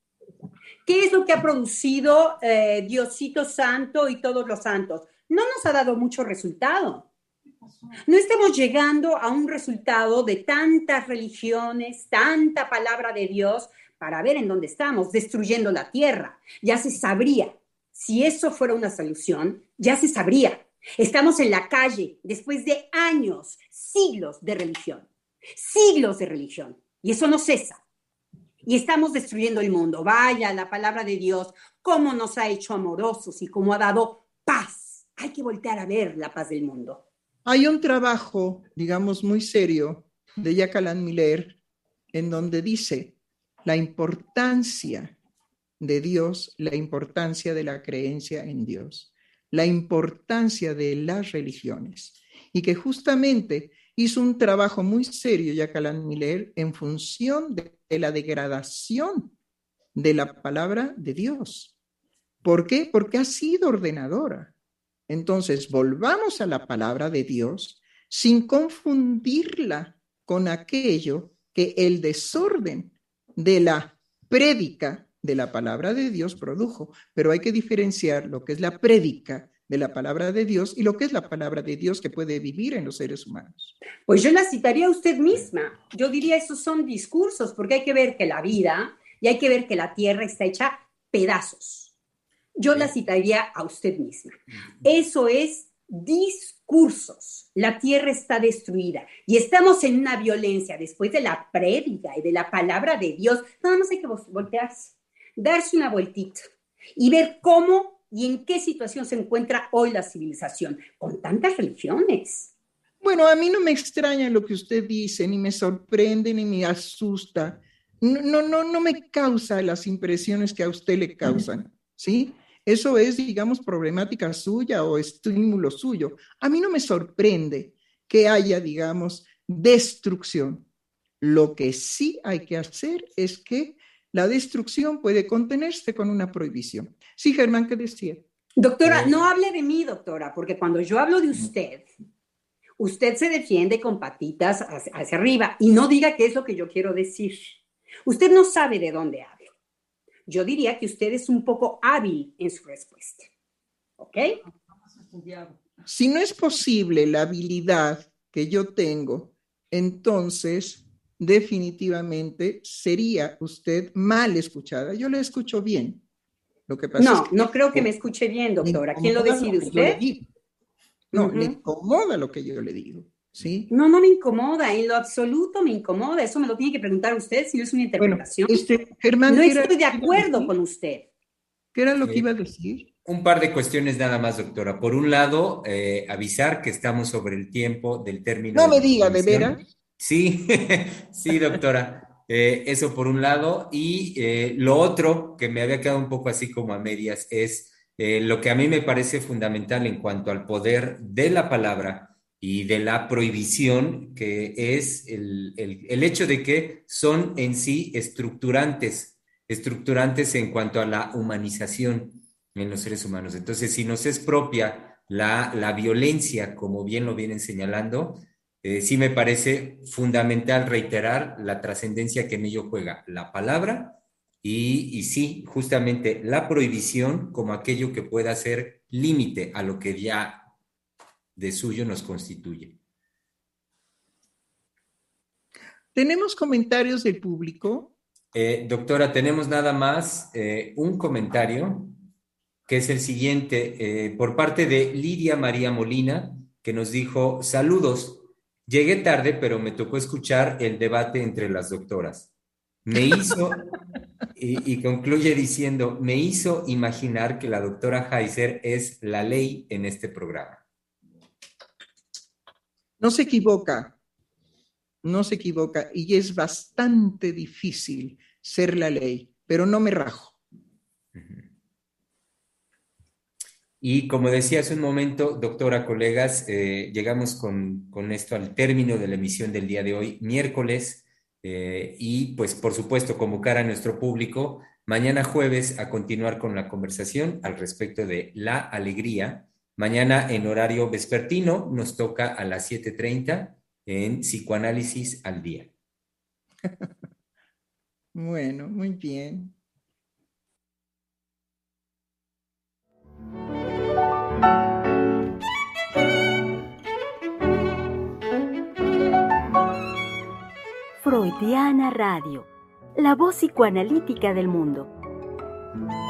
¿Qué es lo que ha producido eh, Diosito Santo y todos los santos? No nos ha dado mucho resultado. No estamos llegando a un resultado de tantas religiones, tanta palabra de Dios, para ver en dónde estamos, destruyendo la tierra. Ya se sabría. Si eso fuera una solución, ya se sabría. Estamos en la calle después de años, siglos de religión. Siglos de religión. Y eso no cesa. Y estamos destruyendo el mundo. Vaya, la palabra de Dios, cómo nos ha hecho amorosos y cómo ha dado paz. Hay que voltear a ver la paz del mundo. Hay un trabajo, digamos, muy serio de Jacques Alain Miller, en donde dice la importancia de Dios, la importancia de la creencia en Dios, la importancia de las religiones, y que justamente hizo un trabajo muy serio Jacques Alain Miller en función de, de la degradación de la palabra de Dios. ¿Por qué? Porque ha sido ordenadora. Entonces, volvamos a la palabra de Dios sin confundirla con aquello que el desorden de la prédica de la palabra de Dios produjo. Pero hay que diferenciar lo que es la prédica de la palabra de Dios y lo que es la palabra de Dios que puede vivir en los seres humanos. Pues yo la citaría a usted misma. Yo diría, esos son discursos, porque hay que ver que la vida y hay que ver que la tierra está hecha pedazos. Yo la citaría a usted misma. Eso es discursos. La tierra está destruida y estamos en una violencia después de la prédica y de la palabra de Dios. Nada más hay que voltearse, darse una vueltita y ver cómo y en qué situación se encuentra hoy la civilización con tantas religiones. Bueno, a mí no me extraña lo que usted dice, ni me sorprende, ni me asusta. No, no, no, no me causa las impresiones que a usted le causan, ¿sí? Eso es, digamos, problemática suya o estímulo suyo. A mí no me sorprende que haya, digamos, destrucción. Lo que sí hay que hacer es que la destrucción puede contenerse con una prohibición. Sí, Germán, ¿qué decía? Doctora, no hable de mí, doctora, porque cuando yo hablo de usted, usted se defiende con patitas hacia, hacia arriba y no diga qué es lo que yo quiero decir. Usted no sabe de dónde habla. Yo diría que usted es un poco hábil en su respuesta. ¿Ok? Si no es posible la habilidad que yo tengo, entonces definitivamente sería usted mal escuchada. Yo le escucho bien. Lo que pasa no, es que no creo que me escuche bien, doctora. ¿Quién lo decide, usted? No, uh-huh. Le incomoda lo que yo le digo. ¿sí? No, no me incomoda, en lo absoluto me incomoda. Eso me lo tiene que preguntar usted si no es una interpretación. Bueno, este, Germán, no ¿qué era estoy lo de que iba a acuerdo decir? con usted. ¿Qué era lo que Eh, iba a decir? un par de cuestiones nada más, doctora. Por un lado, eh, avisar que estamos sobre el tiempo del término No de la me diga, ¿de intervención. veras? Sí, sí, doctora. Eh, eso por un lado. Y eh, lo otro, que me había quedado un poco así como a medias, es eh, lo que a mí me parece fundamental en cuanto al poder de la palabra y de la prohibición, que es el, el, el hecho de que son en sí estructurantes, estructurantes en cuanto a la humanización en los seres humanos. Entonces, si nos es propia la, la violencia, como bien lo vienen señalando, eh, sí me parece fundamental reiterar la trascendencia que en ello juega la palabra y, y sí, justamente la prohibición como aquello que pueda ser límite a lo que ya de suyo nos constituye. ¿Tenemos comentarios del público? Eh, doctora, tenemos nada más eh, un comentario que es el siguiente, eh, por parte de Lidia María Molina, que nos dijo, saludos, llegué tarde, pero me tocó escuchar el debate entre las doctoras. Me hizo, y, y concluye diciendo, me hizo imaginar que la doctora Heiser es la ley en este programa. No se equivoca, no se equivoca, y es bastante difícil ser la ley, pero no me rajo. Y como decía hace un momento, doctora, colegas, eh, llegamos con, con esto al término de la emisión del día de hoy, miércoles, eh, y pues por supuesto convocar a nuestro público mañana jueves a continuar con la conversación al respecto de la alegría. Mañana en horario vespertino nos toca a las siete treinta en Psicoanálisis al Día. Bueno, muy bien. Freudiana Radio, la voz psicoanalítica del mundo.